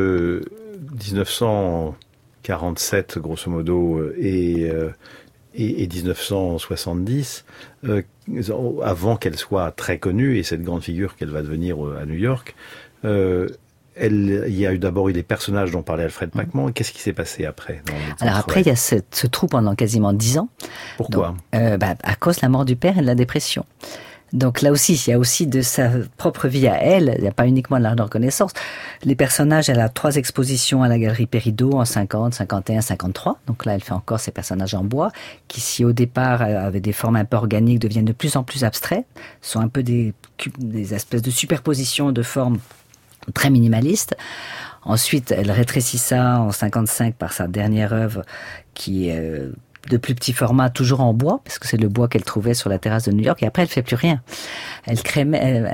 1947 grosso modo et 1970, avant qu'elle soit très connue, et cette grande figure qu'elle va devenir à New York, il y a eu d'abord les personnages dont parlait Alfred Pacman. Qu'est-ce qui s'est passé après? Alors après, il y a ce trou pendant quasiment 10 ans. Pourquoi? À cause de la mort du père et de la dépression. Donc là aussi, il y a aussi de sa propre vie à elle, il n'y a pas uniquement de la reconnaissance. Les personnages, elle a 3 expositions à la Galerie Péridot en 50, 51, 53. Donc là, elle fait encore ces personnages en bois, qui si au départ avaient des formes un peu organiques, deviennent de plus en plus abstraits, sont un peu des espèces de superpositions de formes très minimalistes. Ensuite, elle rétrécit ça en 55 par sa dernière œuvre, qui est de plus petit format, toujours en bois, parce que c'est le bois qu'elle trouvait sur la terrasse de New York, et après elle fait plus rien. Elle crée,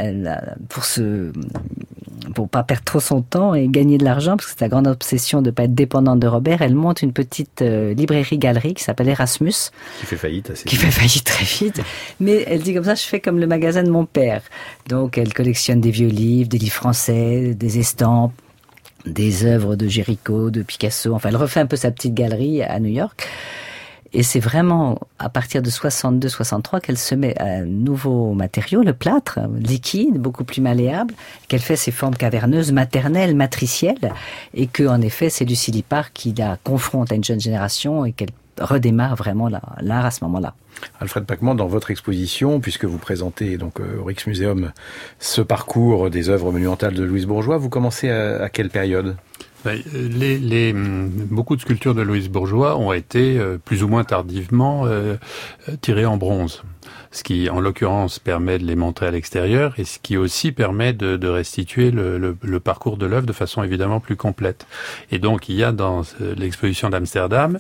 pour pas perdre trop son temps et gagner de l'argent, parce que c'est sa grande obsession de pas être dépendante de Robert, elle monte une petite librairie-galerie qui s'appelle Erasmus. Qui fait faillite assez vite. Qui fait faillite très vite. Mais elle dit comme ça, je fais comme le magasin de mon père. Donc elle collectionne des vieux livres, des livres français, des estampes, des œuvres de Géricault, de Picasso. Enfin, elle refait un peu sa petite galerie à New York. Et c'est vraiment à partir de 62-63 qu'elle se met à un nouveau matériau, le plâtre, liquide, beaucoup plus malléable, qu'elle fait ses formes caverneuses, maternelles, matricielles, et que en effet c'est Lucie Lippard qui la confronte à une jeune génération et qu'elle redémarre vraiment l'art à ce moment-là. Alfred Pacman, dans votre exposition, puisque vous présentez donc au Rijksmuseum ce parcours des œuvres monumentales de Louise Bourgeois, vous commencez à quelle période ? Beaucoup de sculptures de Louise Bourgeois ont été plus ou moins tardivement tirées en bronze, ce qui en l'occurrence permet de les montrer à l'extérieur et ce qui aussi permet de restituer le parcours de l'œuvre de façon évidemment plus complète. Et donc il y a dans l'exposition d'Amsterdam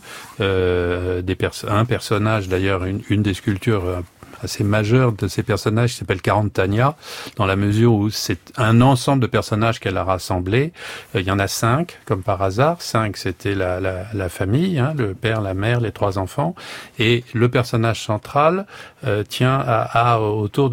un personnage, d'ailleurs une des sculptures assez majeure de ces personnages qui s'appelle Carantania, dans la mesure où c'est un ensemble de personnages qu'elle a rassemblés. Il y en a 5, comme par hasard. 5, c'était la famille, le père, la mère, les 3 enfants. Et le personnage central tient autour de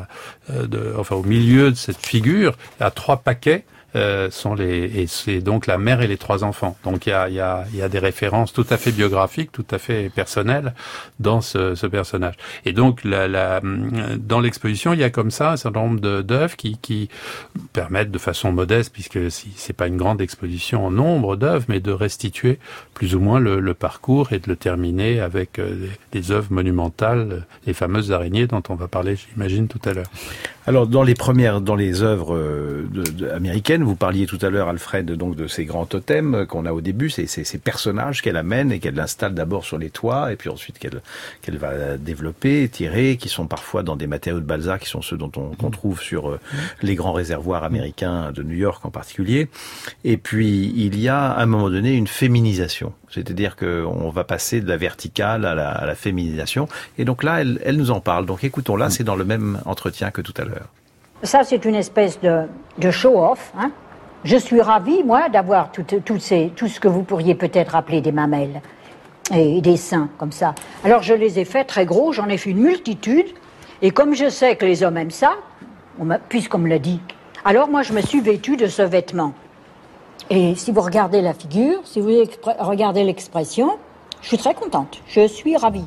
au milieu de cette figure, à 3 paquets. Et c'est donc la mère et les 3 enfants. Donc il y a des références tout à fait biographiques, tout à fait personnelles dans ce personnage. Et donc dans l'exposition, il y a comme ça un certain nombre d'œuvres qui permettent de façon modeste, puisque c'est pas une grande exposition en nombre d'œuvres, mais de restituer plus ou moins le parcours et de le terminer avec des œuvres monumentales, les fameuses araignées dont on va parler, j'imagine, tout à l'heure. Alors dans les œuvres américaines, scène. Vous parliez tout à l'heure, Alfred, donc de ces grands totems qu'on a au début, ces personnages qu'elle amène et qu'elle installe d'abord sur les toits et puis ensuite qu'elle va développer, tirer, qui sont parfois dans des matériaux de Balzac, qui sont ceux dont qu'on trouve sur les grands réservoirs américains de New York en particulier. Et puis il y a à un moment donné une féminisation, c'est-à-dire qu'on va passer de la verticale à la féminisation. Et donc là, elle nous en parle. Donc écoutons-la, c'est dans le même entretien que tout à l'heure. Ça, c'est une espèce de show-off. Hein. Je suis ravie, moi, d'avoir tout ce que vous pourriez peut-être appeler des mamelles et des seins, comme ça. Alors, je les ai faits très gros, j'en ai fait une multitude. Et comme je sais que les hommes aiment ça, puisqu'on me l'a dit, alors moi, je me suis vêtue de ce vêtement. Et si vous regardez la figure, si vous regardez l'expression, je suis très contente, je suis ravie.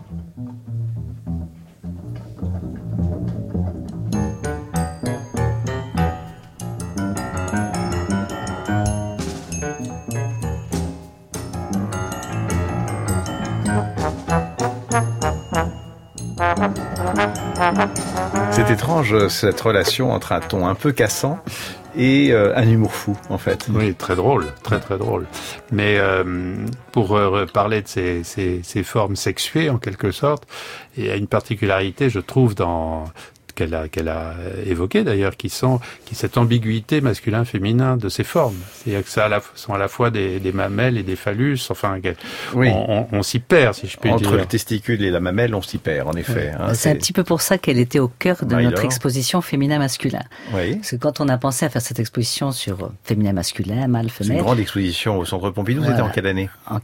C'est étrange, cette relation entre un ton un peu cassant et un humour fou, en fait. Oui, très drôle, très très drôle. Mais pour parler de ces formes sexuées, en quelque sorte, il y a une particularité, je trouve, qu'elle a évoqué d'ailleurs, qui cette ambiguïté masculin-féminin de ces formes. C'est-à-dire que ça sont à la fois des mamelles et des phallus. Enfin, oui. On s'y perd, si je puis dire. Entre le testicule et la mamelle, on s'y perd, en effet. Oui. Hein, c'est un petit peu pour ça qu'elle était au cœur de notre exposition féminin-masculin. Oui. Parce que quand on a pensé à faire cette exposition sur féminin-masculin, mâle-femelle... C'est une grande exposition au Centre Pompidou, c'était en quelle année? En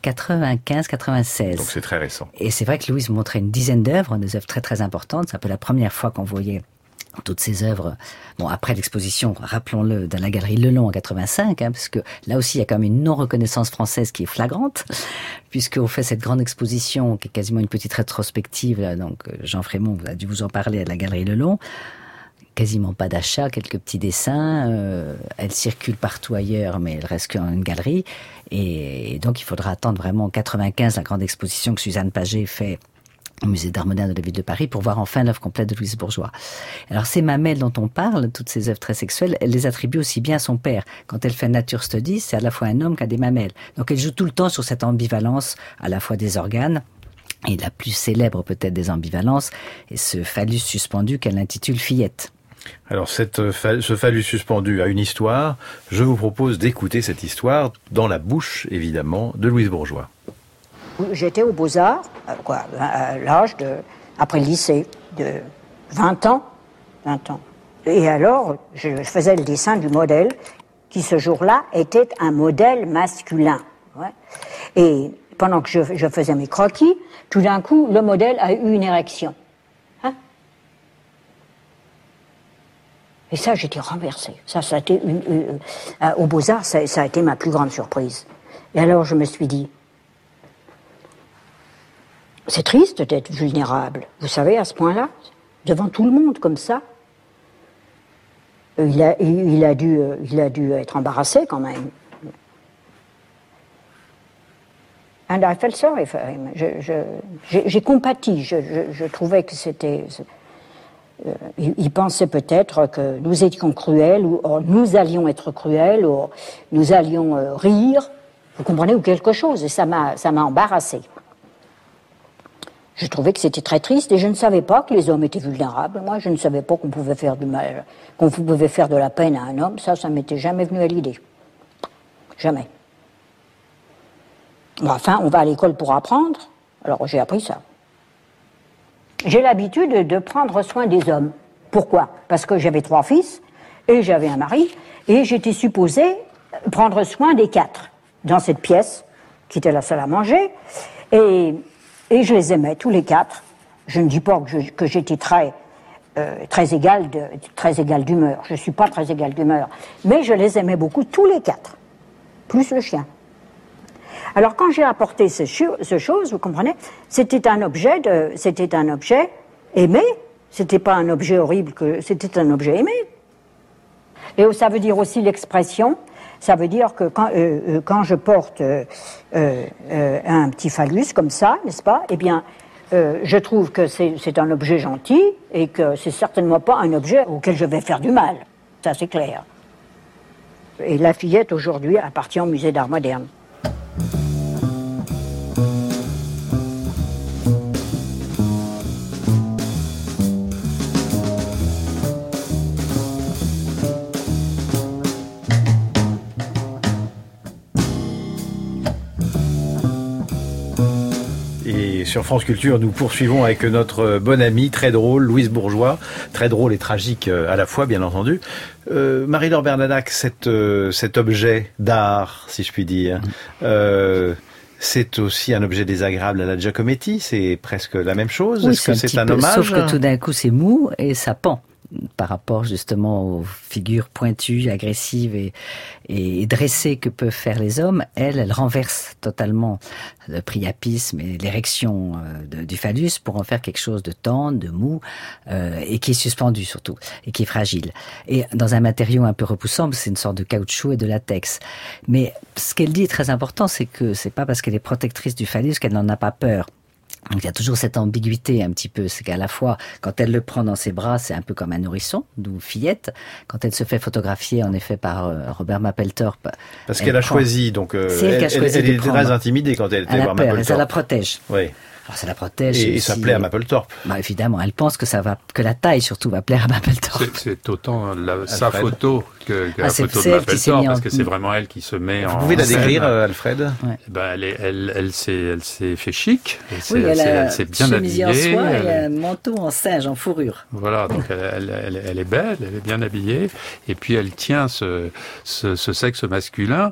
95-96. Donc c'est très récent. Et c'est vrai que Louise montrait une dizaine d'œuvres, des œuvres très très importantes. C'est un peu la première fois qu'on voyait toutes ces œuvres, bon, après l'exposition, rappelons-le, dans la galerie Lelon en 85, hein, parce que là aussi il y a quand même une non-reconnaissance française qui est flagrante, puisqu'on fait cette grande exposition qui est quasiment une petite rétrospective, là, donc Jean Frémont a dû vous en parler à la galerie Lelon. Quasiment pas d'achat, quelques petits dessins, elle circule partout ailleurs, mais elle reste qu'en une galerie, et donc il faudra attendre vraiment en 95 la grande exposition que Suzanne Paget fait au musée d'art moderne de la ville de Paris pour voir enfin l'œuvre complète de Louise Bourgeois. Alors ces mamelles dont on parle, toutes ces œuvres très sexuelles, elle les attribue aussi bien à son père. Quand elle fait Nature Studies, c'est à la fois un homme qui a des mamelles. Donc elle joue tout le temps sur cette ambivalence à la fois des organes, et la plus célèbre peut-être des ambivalences est ce phallus suspendu qu'elle intitule Fillette. Alors ce phallus suspendu a une histoire. Je vous propose d'écouter cette histoire dans la bouche, évidemment, de Louise Bourgeois. J'étais aux Beaux-Arts, à l'âge après le lycée, de 20 ans. Et alors, je faisais le dessin du modèle, qui ce jour-là était un modèle masculin. Ouais. Et pendant que je faisais mes croquis, tout d'un coup, le modèle a eu une érection. Hein? Et ça, j'étais renversée. Ça a été aux Beaux-Arts, ça a été ma plus grande surprise. Et alors, je me suis dit, c'est triste d'être vulnérable, vous savez, à ce point-là, devant tout le monde, comme ça. Il a dû être embarrassé, quand même. And I felt sorry for him. J'ai compati, je trouvais que c'était... il pensait peut-être que nous étions cruels, ou nous allions être cruels, ou nous allions rire, vous comprenez, ou quelque chose, et ça m'a embarrassé. Je trouvais que c'était très triste et je ne savais pas que les hommes étaient vulnérables. Moi, je ne savais pas qu'on pouvait faire du mal, qu'on pouvait faire de la peine à un homme. Ça m'était jamais venu à l'idée. Jamais. Enfin, on va à l'école pour apprendre. Alors, j'ai appris ça. J'ai l'habitude de prendre soin des hommes. Pourquoi? Parce que j'avais 3 fils et j'avais un mari et j'étais supposée prendre soin des 4 dans cette pièce qui était la salle à manger. Et je les aimais, tous les 4. Je ne dis pas que j'étais très égale d'humeur. Je ne suis pas très égale d'humeur. Mais je les aimais beaucoup, tous les 4. Plus le chien. Alors quand j'ai apporté ce chose, vous comprenez, c'était un objet aimé. C'était pas un objet horrible, c'était un objet aimé. Et ça veut dire aussi l'expression. Ça veut dire que quand je porte un petit phallus comme ça, n'est-ce pas? Eh bien, je trouve que c'est un objet gentil et que c'est certainement pas un objet auquel je vais faire du mal. Ça, c'est clair. Et la fillette, aujourd'hui, appartient au musée d'art moderne. Sur France Culture, nous poursuivons avec notre bonne amie, très drôle, Louise Bourgeois, très drôle et tragique à la fois, bien entendu. Marie-Laure Bernadac, cet objet d'art, si je puis dire, c'est aussi un objet désagréable à la Giacometti, c'est presque la même chose. Oui, est-ce que c'est un hommage? Sauf que tout d'un coup c'est mou et ça pend par rapport justement aux figures pointues, agressives et dressées que peuvent faire les hommes. Elle renverse totalement le priapisme et l'érection du phallus pour en faire quelque chose de tendre, de mou, et qui est suspendu surtout, et qui est fragile. Et dans un matériau un peu repoussant, c'est une sorte de caoutchouc et de latex. Mais ce qu'elle dit est très important, c'est que c'est pas parce qu'elle est protectrice du phallus qu'elle n'en a pas peur. Donc il y a toujours cette ambiguïté un petit peu, c'est qu'à la fois, quand elle le prend dans ses bras, c'est un peu comme un nourrisson, d'où fillette. Quand elle se fait photographier, en effet, par Robert Mapplethorpe... Parce qu'elle a choisi, donc elle est très intimidée quand elle était voir Mapplethorpe. Elle a peur, ça la protège. Oui. Alors ça la protège. Et ça plaît à Mapplethorpe. Bah évidemment, elle pense que la taille surtout va plaire à Mapplethorpe. C'est autant sa photo que la photo de Mapplethorpe, parce que c'est vraiment elle qui se met en... Vous pouvez la décrire, Alfred? Ouais. Ben, elle s'est fait chic. Elle s'est bien habillée. En soie et un manteau en singe, en fourrure. Voilà, donc elle est belle, elle est bien habillée, et puis elle tient ce sexe masculin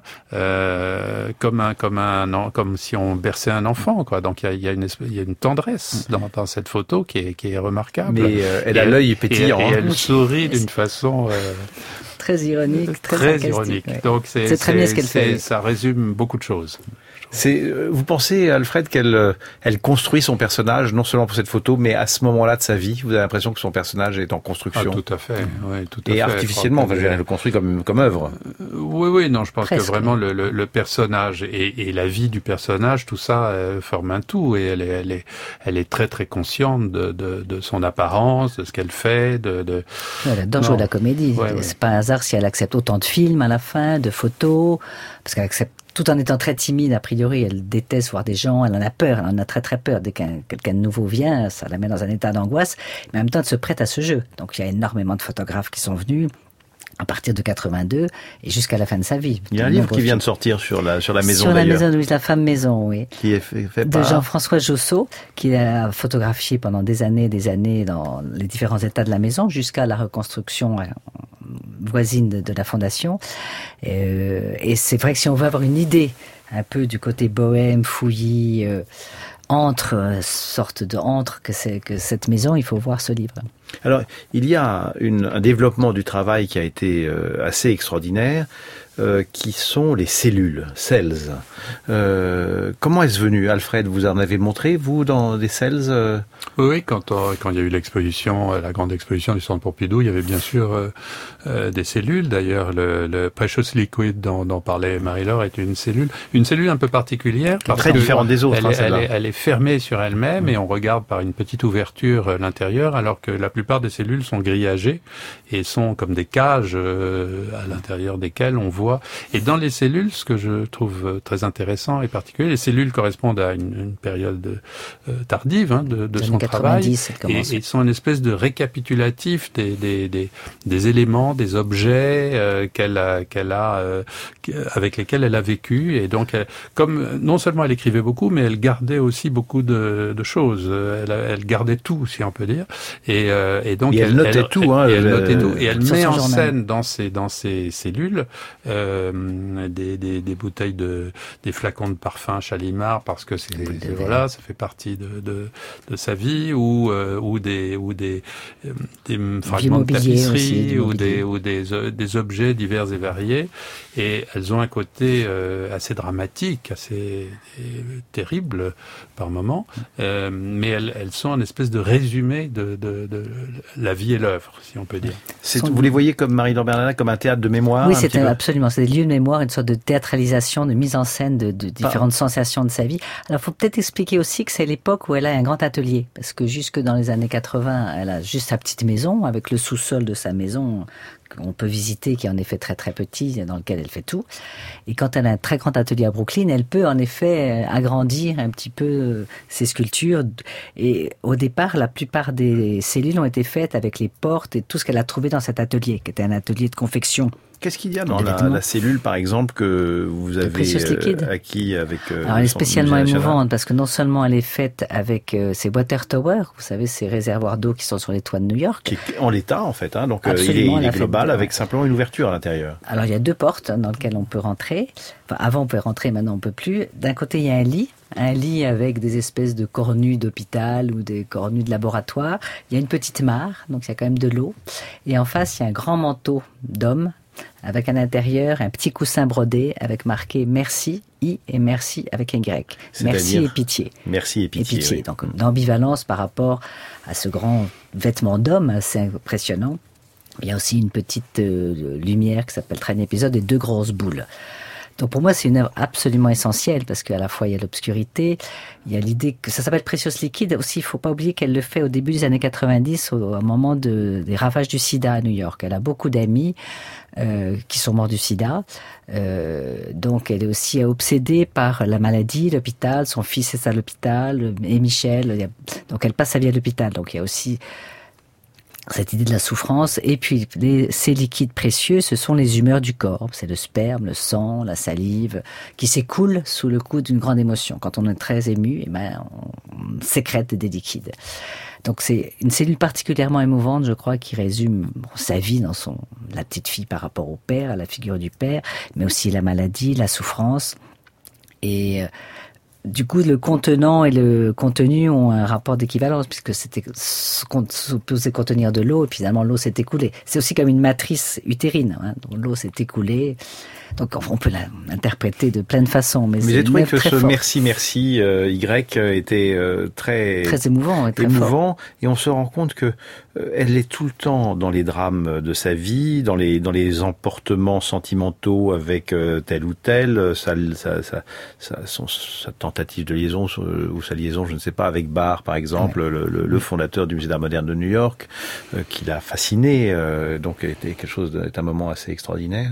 comme si on berçait un enfant, quoi. Donc il y a une tendresse dans cette photo qui est remarquable. Mais elle a l'œil pétillant. Et elle sourit d'une façon très ironique, très ironique. Ouais. Donc c'est très bien ce qu'elle fait. Ça résume beaucoup de choses. Vous pensez, Alfred, qu'elle construit son personnage, non seulement pour cette photo, mais à ce moment-là de sa vie, vous avez l'impression que son personnage est en construction? Ah, tout à fait, oui, tout à fait. Et artificiellement, elle le construit comme œuvre. Oui, non, je pense que vraiment le personnage et la vie du personnage, tout ça forme un tout, et elle est très très consciente de son apparence, de ce qu'elle fait, Elle adore jouer de la comédie. C'est pas un hasard si elle accepte autant de films à la fin, de photos, parce qu'elle accepte tout en étant très timide, a priori, elle déteste voir des gens, elle en a peur, elle en a très très peur. Dès qu'un quelqu'un de nouveau vient, ça la met dans un état d'angoisse, mais en même temps, elle se prête à ce jeu. Donc il y a énormément de photographes qui sont venus à partir de 82 et jusqu'à la fin de sa vie. Il y a un livre qui vient de sortir sur la maison d'ailleurs. Sur la maison de la femme maison, oui. Qui est fait de Jean-François Jossot, qui a photographié pendant des années dans les différents états de la maison jusqu'à la reconstruction voisine de la fondation. Et c'est vrai que si on veut avoir une idée un peu du côté bohème, fouillis, sorte de antre que cette maison, il faut voir ce livre. Alors, il y a un développement du travail qui a été assez extraordinaire, qui sont les cellules, cells. Comment est-ce venu, Alfred? Vous en avez montré, vous, dans des cells? Oui, quand il y a eu l'exposition, la grande exposition du Centre Pompidou, il y avait bien sûr des cellules. D'ailleurs, le Precious Liquid dont parlait Marie-Laure est une cellule un peu particulière. Très différente des autres. Elle est fermée sur elle-même et on regarde par une petite ouverture l'intérieur, alors que la plupart des cellules sont grillagées et sont comme des cages à l'intérieur desquelles on voit. Et dans les cellules, ce que je trouve très intéressant et particulier, les cellules correspondent à une période tardive de son travail et sont une espèce de récapitulatif des éléments, des objets avec lesquels elle a vécu. Et donc, comme non seulement elle écrivait beaucoup, mais elle gardait aussi beaucoup de choses. Elle gardait tout, si on peut dire. Et donc elle notait tout. Elle notait tout. Et elle met en scène dans ces cellules des bouteilles des flacons de parfum Chalimard, parce que ça fait partie de sa vie, ou des fragments de tapisserie, ou des objets divers et variés. Et elles ont un côté assez dramatique, assez terrible par moments, mais elles sont une espèce de résumé de la vie et l'œuvre, si on peut dire. Vous les voyez comme Marie-Laure Bernardin, comme un théâtre de mémoire? Oui, absolument. C'est des lieux de mémoire, une sorte de théâtralisation, de mise en scène de différentes sensations de sa vie. Alors, il faut peut-être expliquer aussi que c'est l'époque où elle a un grand atelier, parce que jusque dans les années 80, elle a juste sa petite maison, avec le sous-sol de sa maison qu'on peut visiter, qui est en effet très très petit, dans lequel elle fait tout. Et quand elle a un très grand atelier à Brooklyn, elle peut en effet agrandir un petit peu ses sculptures. Et au départ, la plupart des cellules ont été faites avec les portes et tout ce qu'elle a trouvé dans cet atelier, qui était un atelier de confection. Qu'est-ce qu'il y a dans la cellule, par exemple, que vous avez acquis avec... Alors, elle est spécialement émouvante, parce que non seulement elle est faite avec ces water towers, vous savez, ces réservoirs d'eau qui sont sur les toits de New York. Qui est en l'état, en fait, hein, donc il est global, avec simplement une ouverture à l'intérieur. Alors, il y a 2 portes dans lesquelles on peut rentrer. Enfin, avant, on pouvait rentrer, maintenant, on peut plus. D'un côté, il y a un lit avec des espèces de cornues d'hôpital ou des cornues de laboratoire. Il y a une petite mare, donc il y a quand même de l'eau. Et en face, il y a un grand manteau d'homme, avec à l'intérieur un petit coussin brodé avec marqué merci, I et merci avec un Y. Merci et pitié. Merci et pitié. Oui. Donc d'ambivalence par rapport à ce grand vêtement d'homme assez impressionnant. Il y a aussi une petite lumière qui s'appelle Train épisode et 2 grosses boules. Donc pour moi, c'est une œuvre absolument essentielle parce qu'à la fois il y a l'obscurité, il y a l'idée que ça s'appelle Precious Liquid. Aussi, il faut pas oublier qu'elle le fait au début des années 90, au moment des ravages du sida à New York. Elle a beaucoup d'amis qui sont morts du sida. Donc elle est aussi obsédée par la maladie, l'hôpital. Son fils est à l'hôpital et Michel. Donc elle passe sa vie à l'hôpital. Donc il y a aussi cette idée de la souffrance. Et puis, ces liquides précieux, ce sont les humeurs du corps. C'est le sperme, le sang, la salive, qui s'écoulent sous le coup d'une grande émotion. Quand on est très ému, on sécrète des liquides. Donc, c'est une cellule particulièrement émouvante, je crois, qui résume sa vie dans la petite fille par rapport au père, à la figure du père, mais aussi la maladie, la souffrance. Et du coup, le contenant et le contenu ont un rapport d'équivalence, puisque c'était supposé contenir de l'eau, et puis finalement l'eau s'est écoulée. C'est aussi comme une matrice utérine, hein, dont l'eau s'est écoulée. Donc on peut l'interpréter de plein de façons. Mais j'ai trouvé que ce merci Y était très émouvant, et on se rend compte que elle est tout le temps dans les drames de sa vie, dans les emportements sentimentaux avec tel ou tel, sa tentative de liaison ou sa liaison, je ne sais pas, avec Barr par exemple, le fondateur du Musée d'art moderne de New York, qui l'a fasciné, donc était un moment assez extraordinaire.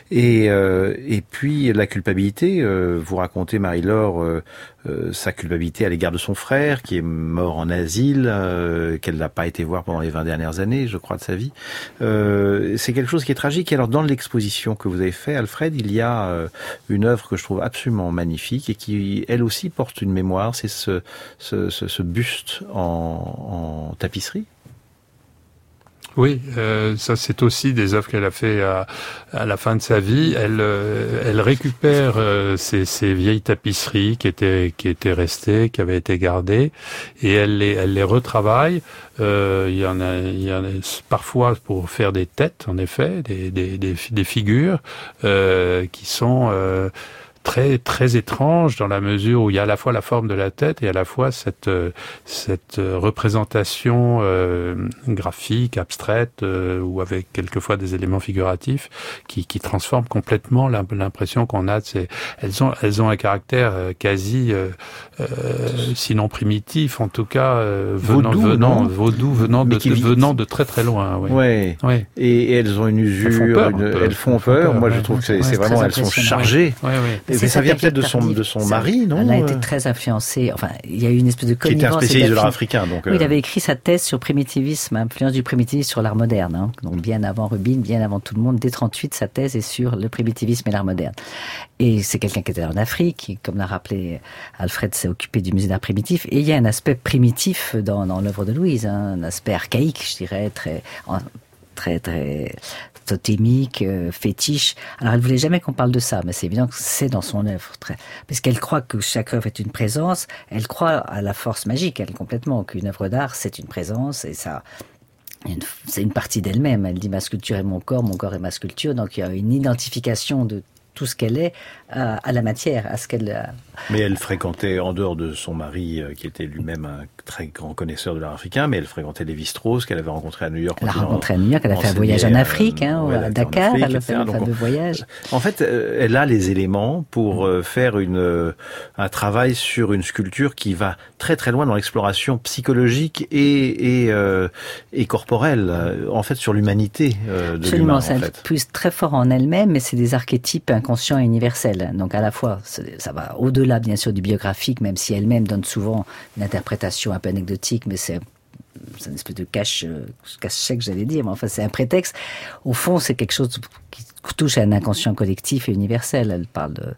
Et puis la culpabilité, vous racontez Marie-Laure sa culpabilité à l'égard de son frère qui est mort en asile, qu'elle n'a pas été voir pendant les 20 dernières années, je crois, de sa vie. C'est quelque chose qui est tragique. Et alors dans l'exposition que vous avez fait, Alfred, il y a une œuvre que je trouve absolument magnifique et qui, elle aussi, porte une mémoire. C'est ce buste en tapisserie. Oui, ça c'est aussi des œuvres qu'elle a fait à la fin de sa vie. Elle récupère ces vieilles tapisseries qui étaient restées, qui avaient été gardées, et elle les retravaille. Il y en a parfois pour faire des têtes, en effet, des figures qui sont très très étrange dans la mesure où il y a à la fois la forme de la tête et à la fois cette représentation graphique, abstraite ou avec quelquefois des éléments figuratifs qui transforment complètement l'impression qu'on a. Elles ont un caractère quasi sinon primitif, en tout cas vaudou venant de très très loin. Oui. Ouais. Et elles ont une usure, elles font peur. Moi je trouve que c'est vraiment, elles sont chargées. Mais ça vient peut-être de son mari, non? Elle a été très influencée. Enfin, il y a eu une espèce de connivence. Qui était un spécialiste de l'art africain, donc. Oui, il avait écrit sa thèse sur primitivisme, influence du primitivisme sur l'art moderne. Hein. Donc bien avant Rubin, bien avant tout le monde. Dès 38, sa thèse est sur le primitivisme et l'art moderne. Et c'est quelqu'un qui était en Afrique, qui, comme l'a rappelé Alfred, s'est occupé du musée d'art primitif. Et il y a un aspect primitif dans l'œuvre de Louise, hein, un aspect archaïque, je dirais, très totémique, fétiche. Alors elle voulait jamais qu'on parle de ça, mais c'est évident que c'est dans son œuvre, parce qu'elle croit que chaque œuvre est une présence. Elle croit à la force magique, elle complètement, qu'une œuvre d'art c'est une présence et ça. C'est une partie d'elle-même. Elle dit ma sculpture est mon corps est ma sculpture. Donc il y a une identification de tout ce qu'elle est à la matière, à ce qu'elle. Mais elle fréquentait en dehors de son mari, qui était lui-même un très grand connaisseur de l'art africain, mais elle fréquentait Lévi-Strauss, qu'elle avait rencontré à New York. Elle a rencontré à New York, elle a fait un voyage en Afrique, à Dakar, elle a fait un fameux voyage. En fait, elle a les éléments pour faire un travail sur une sculpture qui va très très loin dans l'exploration psychologique et corporelle, en fait, sur l'humanité de l'humain. Absolument, c'est plus très fort en elle-même, mais c'est des archétypes inconscients et universels. Donc à la fois, ça va au-delà bien sûr du biographique, même si elle-même donne souvent une interprétation un peu anecdotique, mais c'est une espèce de cache-chèque, j'allais dire, mais enfin c'est un prétexte. Au fond, c'est quelque chose qui touche à un inconscient collectif et universel. Elle parle de...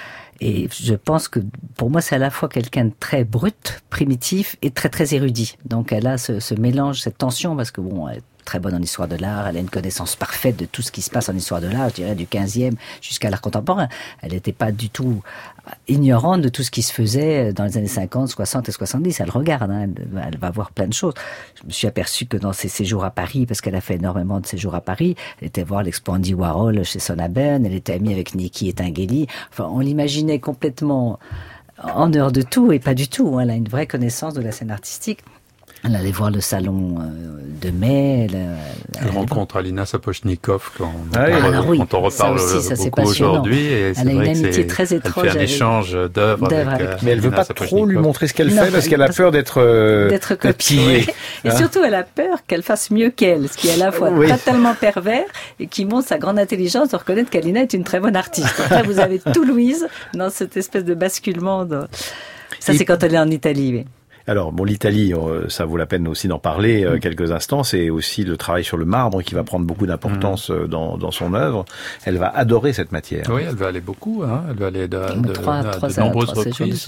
Et je pense que pour moi, c'est à la fois quelqu'un de très brut, primitif et très très érudit. Donc elle a ce mélange, cette tension, parce que bon, elle est très bonne en histoire de l'art, elle a une connaissance parfaite de tout ce qui se passe en histoire de l'art, je dirais du 15e jusqu'à l'art contemporain. Elle n'était pas du tout ignorante de tout ce qui se faisait dans les années 50, 60 et 70. Elle regarde, elle va voir plein de choses. Je me suis aperçu que dans ses séjours à Paris, parce qu'elle a fait énormément de séjours à Paris, elle était voir l'expo Andy Warhol chez Sonaben, elle était amie avec Nikki et Tinguely. Enfin, on l'imaginait complètement en dehors de tout et pas du tout. Elle a une vraie connaissance de la scène artistique. Elle allait voir le salon de mai. Elle rencontre Alina Sapochnikov quand on reparle beaucoup aujourd'hui. Elle a une amitié très étrange. Elle fait un échange d'œuvres avec mais elle veut pas trop lui montrer ce qu'elle fait parce qu'elle a peur d'être copiée. Et surtout, elle a peur qu'elle fasse mieux qu'elle, ce qui est à la fois totalement pervers et qui montre sa grande intelligence de reconnaître qu'Alina est une très bonne artiste. Après, vous avez tout Louise dans cette espèce de basculement. Ça, c'est quand elle est en Italie. Oui. Alors, bon, l'Italie, ça vaut la peine aussi d'en parler quelques instants. C'est aussi le travail sur le marbre qui va prendre beaucoup d'importance dans son œuvre. Elle va adorer cette matière. Oui, elle va aller beaucoup. Elle va aller de nombreuses reprises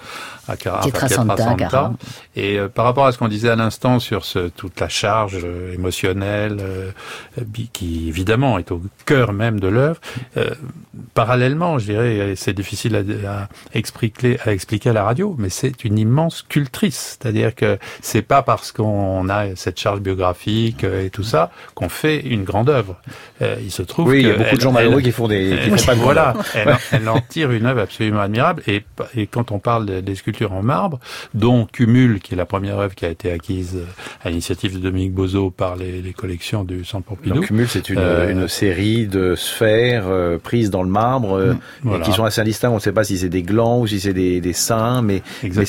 à Pietrasanta. Et par rapport à ce qu'on disait à l'instant sur toute la charge émotionnelle qui, évidemment, est au cœur même de l'œuvre, parallèlement, je dirais, c'est difficile à expliquer à la radio, mais c'est une immense sculptrice. C'est-à-dire que c'est pas parce qu'on a cette charge biographique et tout ça qu'on fait une grande œuvre. Il se trouve il y a beaucoup de gens malheureux qui font pas de voilà, elle en tire une œuvre absolument admirable. Et quand on parle des sculptures en marbre, dont Cumul, qui est la première œuvre qui a été acquise à l'initiative de Dominique Bozo par les collections du Centre Pompidou. Donc Cumul, c'est une série de sphères prises dans le marbre qui sont assez distinctes. On ne sait pas si c'est des glands ou si c'est des seins, mais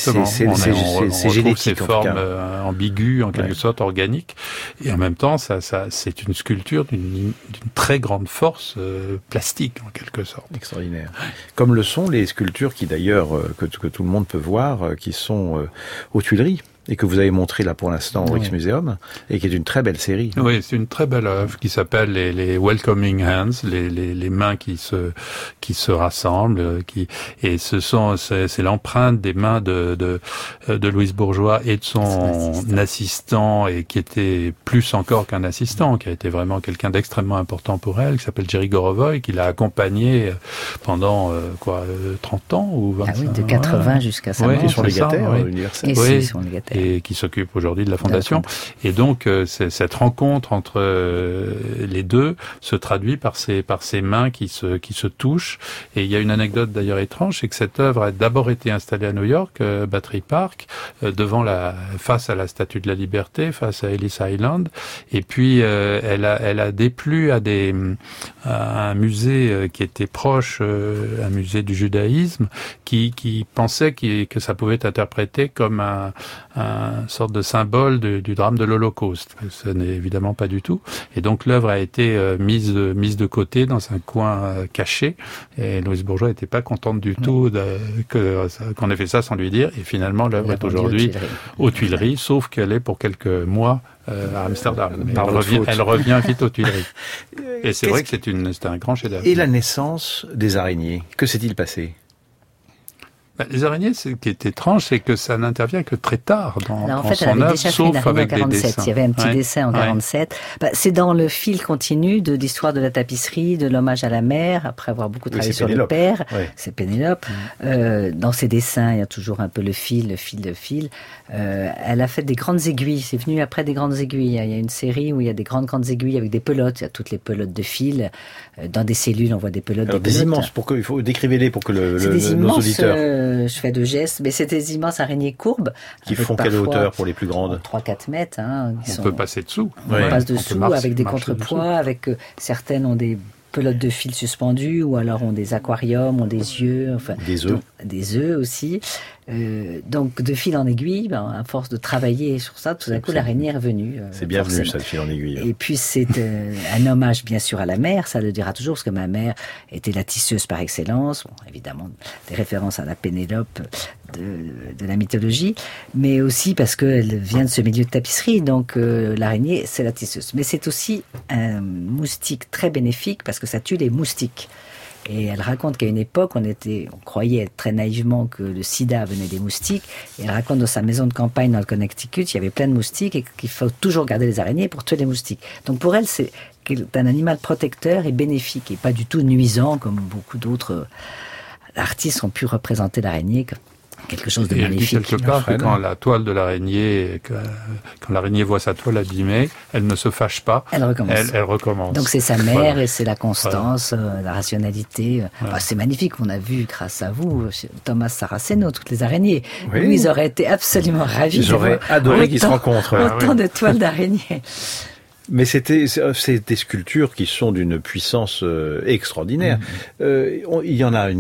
c'est génétique, ces formes ambiguës, en quelque sorte organiques, et en même temps, c'est une sculpture d'une très grande force plastique, en quelque sorte. Extraordinaire. Comme le sont les sculptures qui, d'ailleurs, que tout le monde peut voir, qui sont aux Tuileries. Et que vous avez montré là pour l'instant au Rijksmuseum, et qui est une très belle série. Oui, c'est une très belle œuvre qui s'appelle les Welcoming Hands, les mains qui se rassemblent, et c'est l'empreinte des mains de Louise Bourgeois et de son assistant, et qui était plus encore qu'un assistant, qui a été vraiment quelqu'un d'extrêmement important pour elle, qui s'appelle Jerry Gorovoy, qui l'a accompagné pendant 30 ans ou 25 ans. Ah oui, de 80 jusqu'à sa mort. Qui sont légataires universels. Ils sont légataires. Et qui s'occupe aujourd'hui de la fondation. Et donc, cette rencontre entre les deux se traduit par ces mains qui se touchent. Et il y a une anecdote d'ailleurs étrange, c'est que cette œuvre a d'abord été installée à New York, Battery Park, face à la Statue de la Liberté, face à Ellis Island. Et puis, elle a déplu à un musée qui était proche, un musée du judaïsme, qui pensait que ça pouvait être interprété comme un sorte de symbole du drame de l'Holocauste. Ce n'est évidemment pas du tout. Et donc l'œuvre a été mise de côté dans un coin caché. Et Louise Bourgeois n'était pas contente du tout qu'on ait fait ça sans lui dire. Et finalement, l'œuvre est aujourd'hui aux Tuileries, sauf qu'elle est pour quelques mois à Amsterdam. Mais elle revient vite aux Tuileries. Et c'est vrai que c'est un grand chef-d'œuvre. Et la naissance des araignées, que s'est-il passé ? Les araignées, ce qui est étrange, c'est que ça n'intervient que très tard dans son œuvre, sauf avec des dessins. Il y avait un petit dessin en 47. C'est dans le fil continu de l'histoire de la tapisserie, de l'hommage à la mère, après avoir beaucoup travaillé sur le père. C'est Pénélope. Dans ses dessins, il y a toujours un peu le fil. Elle a fait des grandes aiguilles. C'est venu après des grandes aiguilles. Il y a une série où il y a des grandes aiguilles avec des pelotes. Il y a toutes les pelotes de fil. Dans des cellules, on voit des pelotes. Alors, des immenses. Il faut décrivez-les pour que nos auditeurs. je fais de gestes, mais c'est des immenses araignées courbes. Qui font quelle hauteur pour les plus grandes? 3-4 mètres. On peut passer dessous. On passe dessous avec des contrepoids, avec certaines ont des pelotes de fil suspendues, ou alors ont des aquariums, ont des yeux, enfin des œufs aussi. Donc de fil en aiguille, à force de travailler sur ça, tout d'un coup l'araignée est revenue. C'est bienvenu ça, le fil en aiguille. Et puis c'est un hommage bien sûr à la mère, ça le dira toujours, parce que ma mère était la tisseuse par excellence. Bon, évidemment des références à la Pénélope de la mythologie, mais aussi parce qu'elle vient de ce milieu de tapisserie, donc l'araignée c'est la tisseuse. Mais c'est aussi un moustique très bénéfique parce que ça tue les moustiques. Et elle raconte qu'à une époque, on croyait très naïvement que le sida venait des moustiques. Et elle raconte dans sa maison de campagne dans le Connecticut, il y avait plein de moustiques et qu'il faut toujours garder les araignées pour tuer les moustiques. Donc pour elle, c'est un animal protecteur et bénéfique et pas du tout nuisant comme beaucoup d'autres artistes ont pu représenter l'araignée comme quelque chose de magnifique. Et puis quelque part, quand la toile de l'araignée, quand l'araignée voit sa toile abîmée, elle ne se fâche pas. Elle recommence. Elle recommence. Donc c'est sa mère et c'est la constance, la rationalité. Voilà. C'est magnifique. On a vu, grâce à vous, Thomas Saraceno, toutes les araignées. Oui. Louise aurait été absolument ravie. J'aurais adoré qu'ils se rencontrent. Autant de toiles d'araignées. Mais c'est des sculptures qui sont d'une puissance extraordinaire. Il y en a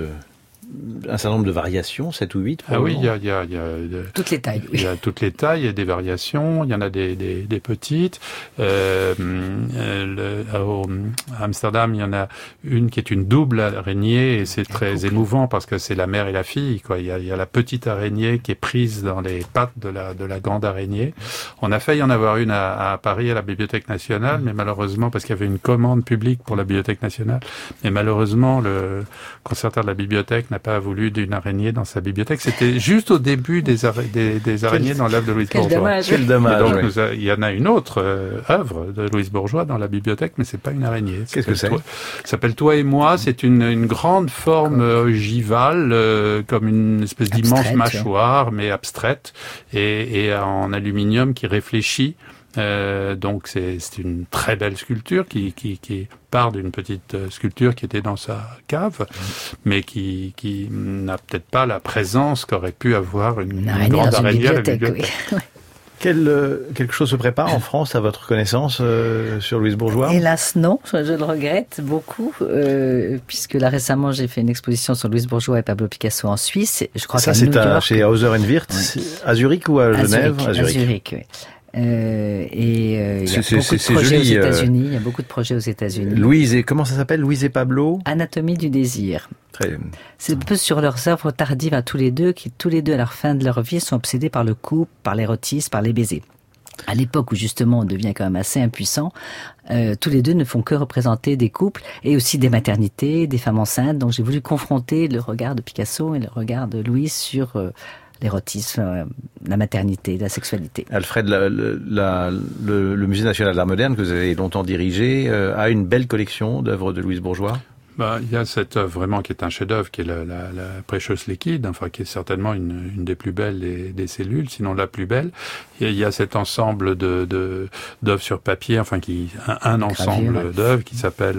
un certain nombre de variations, 7 ou 8 oui, il y a toutes les tailles. Il y a toutes les tailles, il y a des variations, il y en a des petites. À Amsterdam, il y en a une qui est une double araignée et c'est très émouvant parce que c'est la mère et la fille, quoi. Il y a la petite araignée qui est prise dans les pattes de la grande araignée. On a failli en avoir une à Paris à la Bibliothèque nationale, mais malheureusement, parce qu'il y avait une commande publique pour la Bibliothèque nationale, mais malheureusement, le conservateur de la bibliothèque n'a pas voulu d'une araignée dans sa bibliothèque. C'était juste au début des araignées dans l'œuvre de Louise Bourgeois. Quel dommage. Et donc, il y en a une autre œuvre de Louise Bourgeois dans la bibliothèque, mais c'est pas une araignée. Qu'est-ce que c'est? Ça s'appelle Toi et moi. C'est une grande forme ogivale, comme une espèce d'immense mâchoire, mais abstraite, et en aluminium qui réfléchit. Donc c'est une très belle sculpture qui part d'une petite sculpture qui était dans sa cave, mais qui n'a peut-être pas la présence qu'aurait pu avoir une grande araignée à la bibliothèque. Oui. Quelque chose se prépare en France à votre connaissance sur Louise Bourgeois? Hélas non, je le regrette beaucoup, puisque là récemment j'ai fait une exposition sur Louise Bourgeois et Pablo Picasso en Suisse. Je crois ça c'est chez Hauser & Wirth, à Zurich ou à Genève? À Zurich, oui. Il y a beaucoup de projets aux États-Unis. Il y a beaucoup de projets aux États-Unis. Louise comment ça s'appelle? Louise et Pablo? Anatomie du désir. C'est un peu sur leurs œuvres tardives à tous les deux, qui tous les deux à la fin de leur vie sont obsédés par le couple, par l'érotisme, par les baisers. À l'époque où justement on devient quand même assez impuissant, tous les deux ne font que représenter des couples et aussi des maternités, des femmes enceintes. Donc j'ai voulu confronter le regard de Picasso et le regard de Louise sur l'érotisme, la maternité, la sexualité. Alfred, le Musée national d'art moderne que vous avez longtemps dirigé a une belle collection d'œuvres de Louise Bourgeois. Il y a cette œuvre vraiment qui est un chef-d'œuvre, qui est la Precious Liquid, enfin qui est certainement une des plus belles des cellules, sinon la plus belle. Il y a cet ensemble d'œuvres sur papier, enfin un ensemble d'œuvres qui s'appelle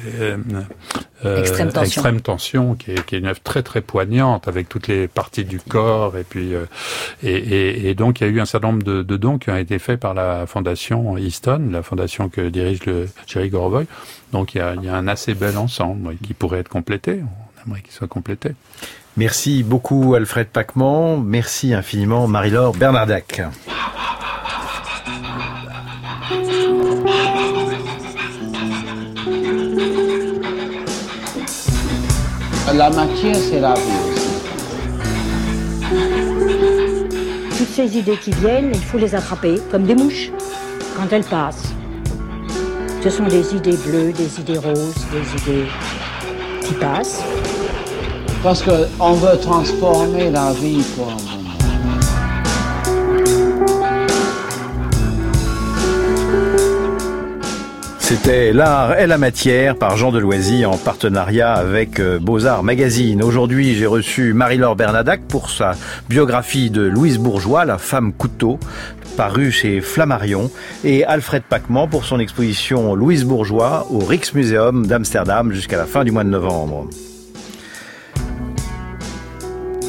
Extrême Tension, qui est une œuvre très très poignante avec toutes les parties du corps et puis et donc il y a eu un certain nombre de dons qui ont été faits par la fondation Easton, la fondation que dirige le Jerry Gorovoy. Donc il y a un assez bel ensemble qui pourrait être complété. On aimerait qu'il soit complété. Merci beaucoup Alfred Pacman. Merci infiniment Marie-Laure Bernardac. La matière, c'est la vie aussi. Toutes ces idées qui viennent, il faut les attraper comme des mouches quand elles passent. Ce sont des idées bleues, des idées roses, des idées qui passent. Parce qu'on veut transformer la vie, quoi. C'était L'Art et la Matière par Jean Deloisy en partenariat avec Beaux-Arts Magazine. Aujourd'hui, j'ai reçu Marie-Laure Bernardac pour sa biographie de Louise Bourgeois, La femme couteau, paru chez Flammarion, et Alfred Pacman pour son exposition Louise Bourgeois au Rijksmuseum d'Amsterdam jusqu'à la fin du mois de novembre.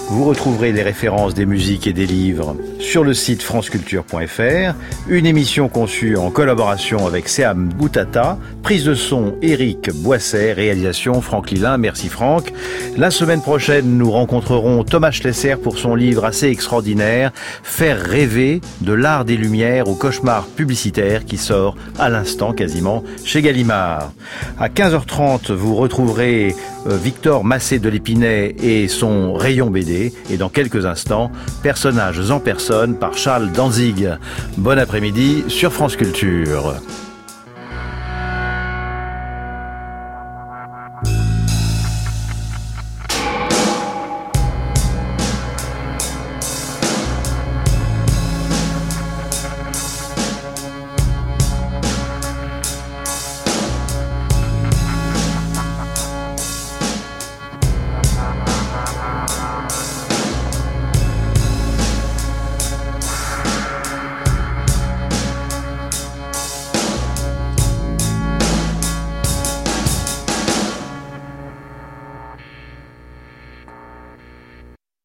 Vous retrouverez les références des musiques et des livres sur le site franceculture.fr. Une émission conçue en collaboration avec Seam Boutata, prise de son Éric Boisset, réalisation Franck Lilin. Merci Franck. La semaine prochaine, nous rencontrerons Thomas Schlesser pour son livre assez extraordinaire, Faire rêver, de l'art des lumières au cauchemar publicitaire, qui sort à l'instant quasiment chez Gallimard. À 15h30, vous retrouverez Victor Massé de l'Épinay et son rayon BD. Et dans quelques instants, Personnages en personne par Charles Danzig. Bon après-midi sur France Culture.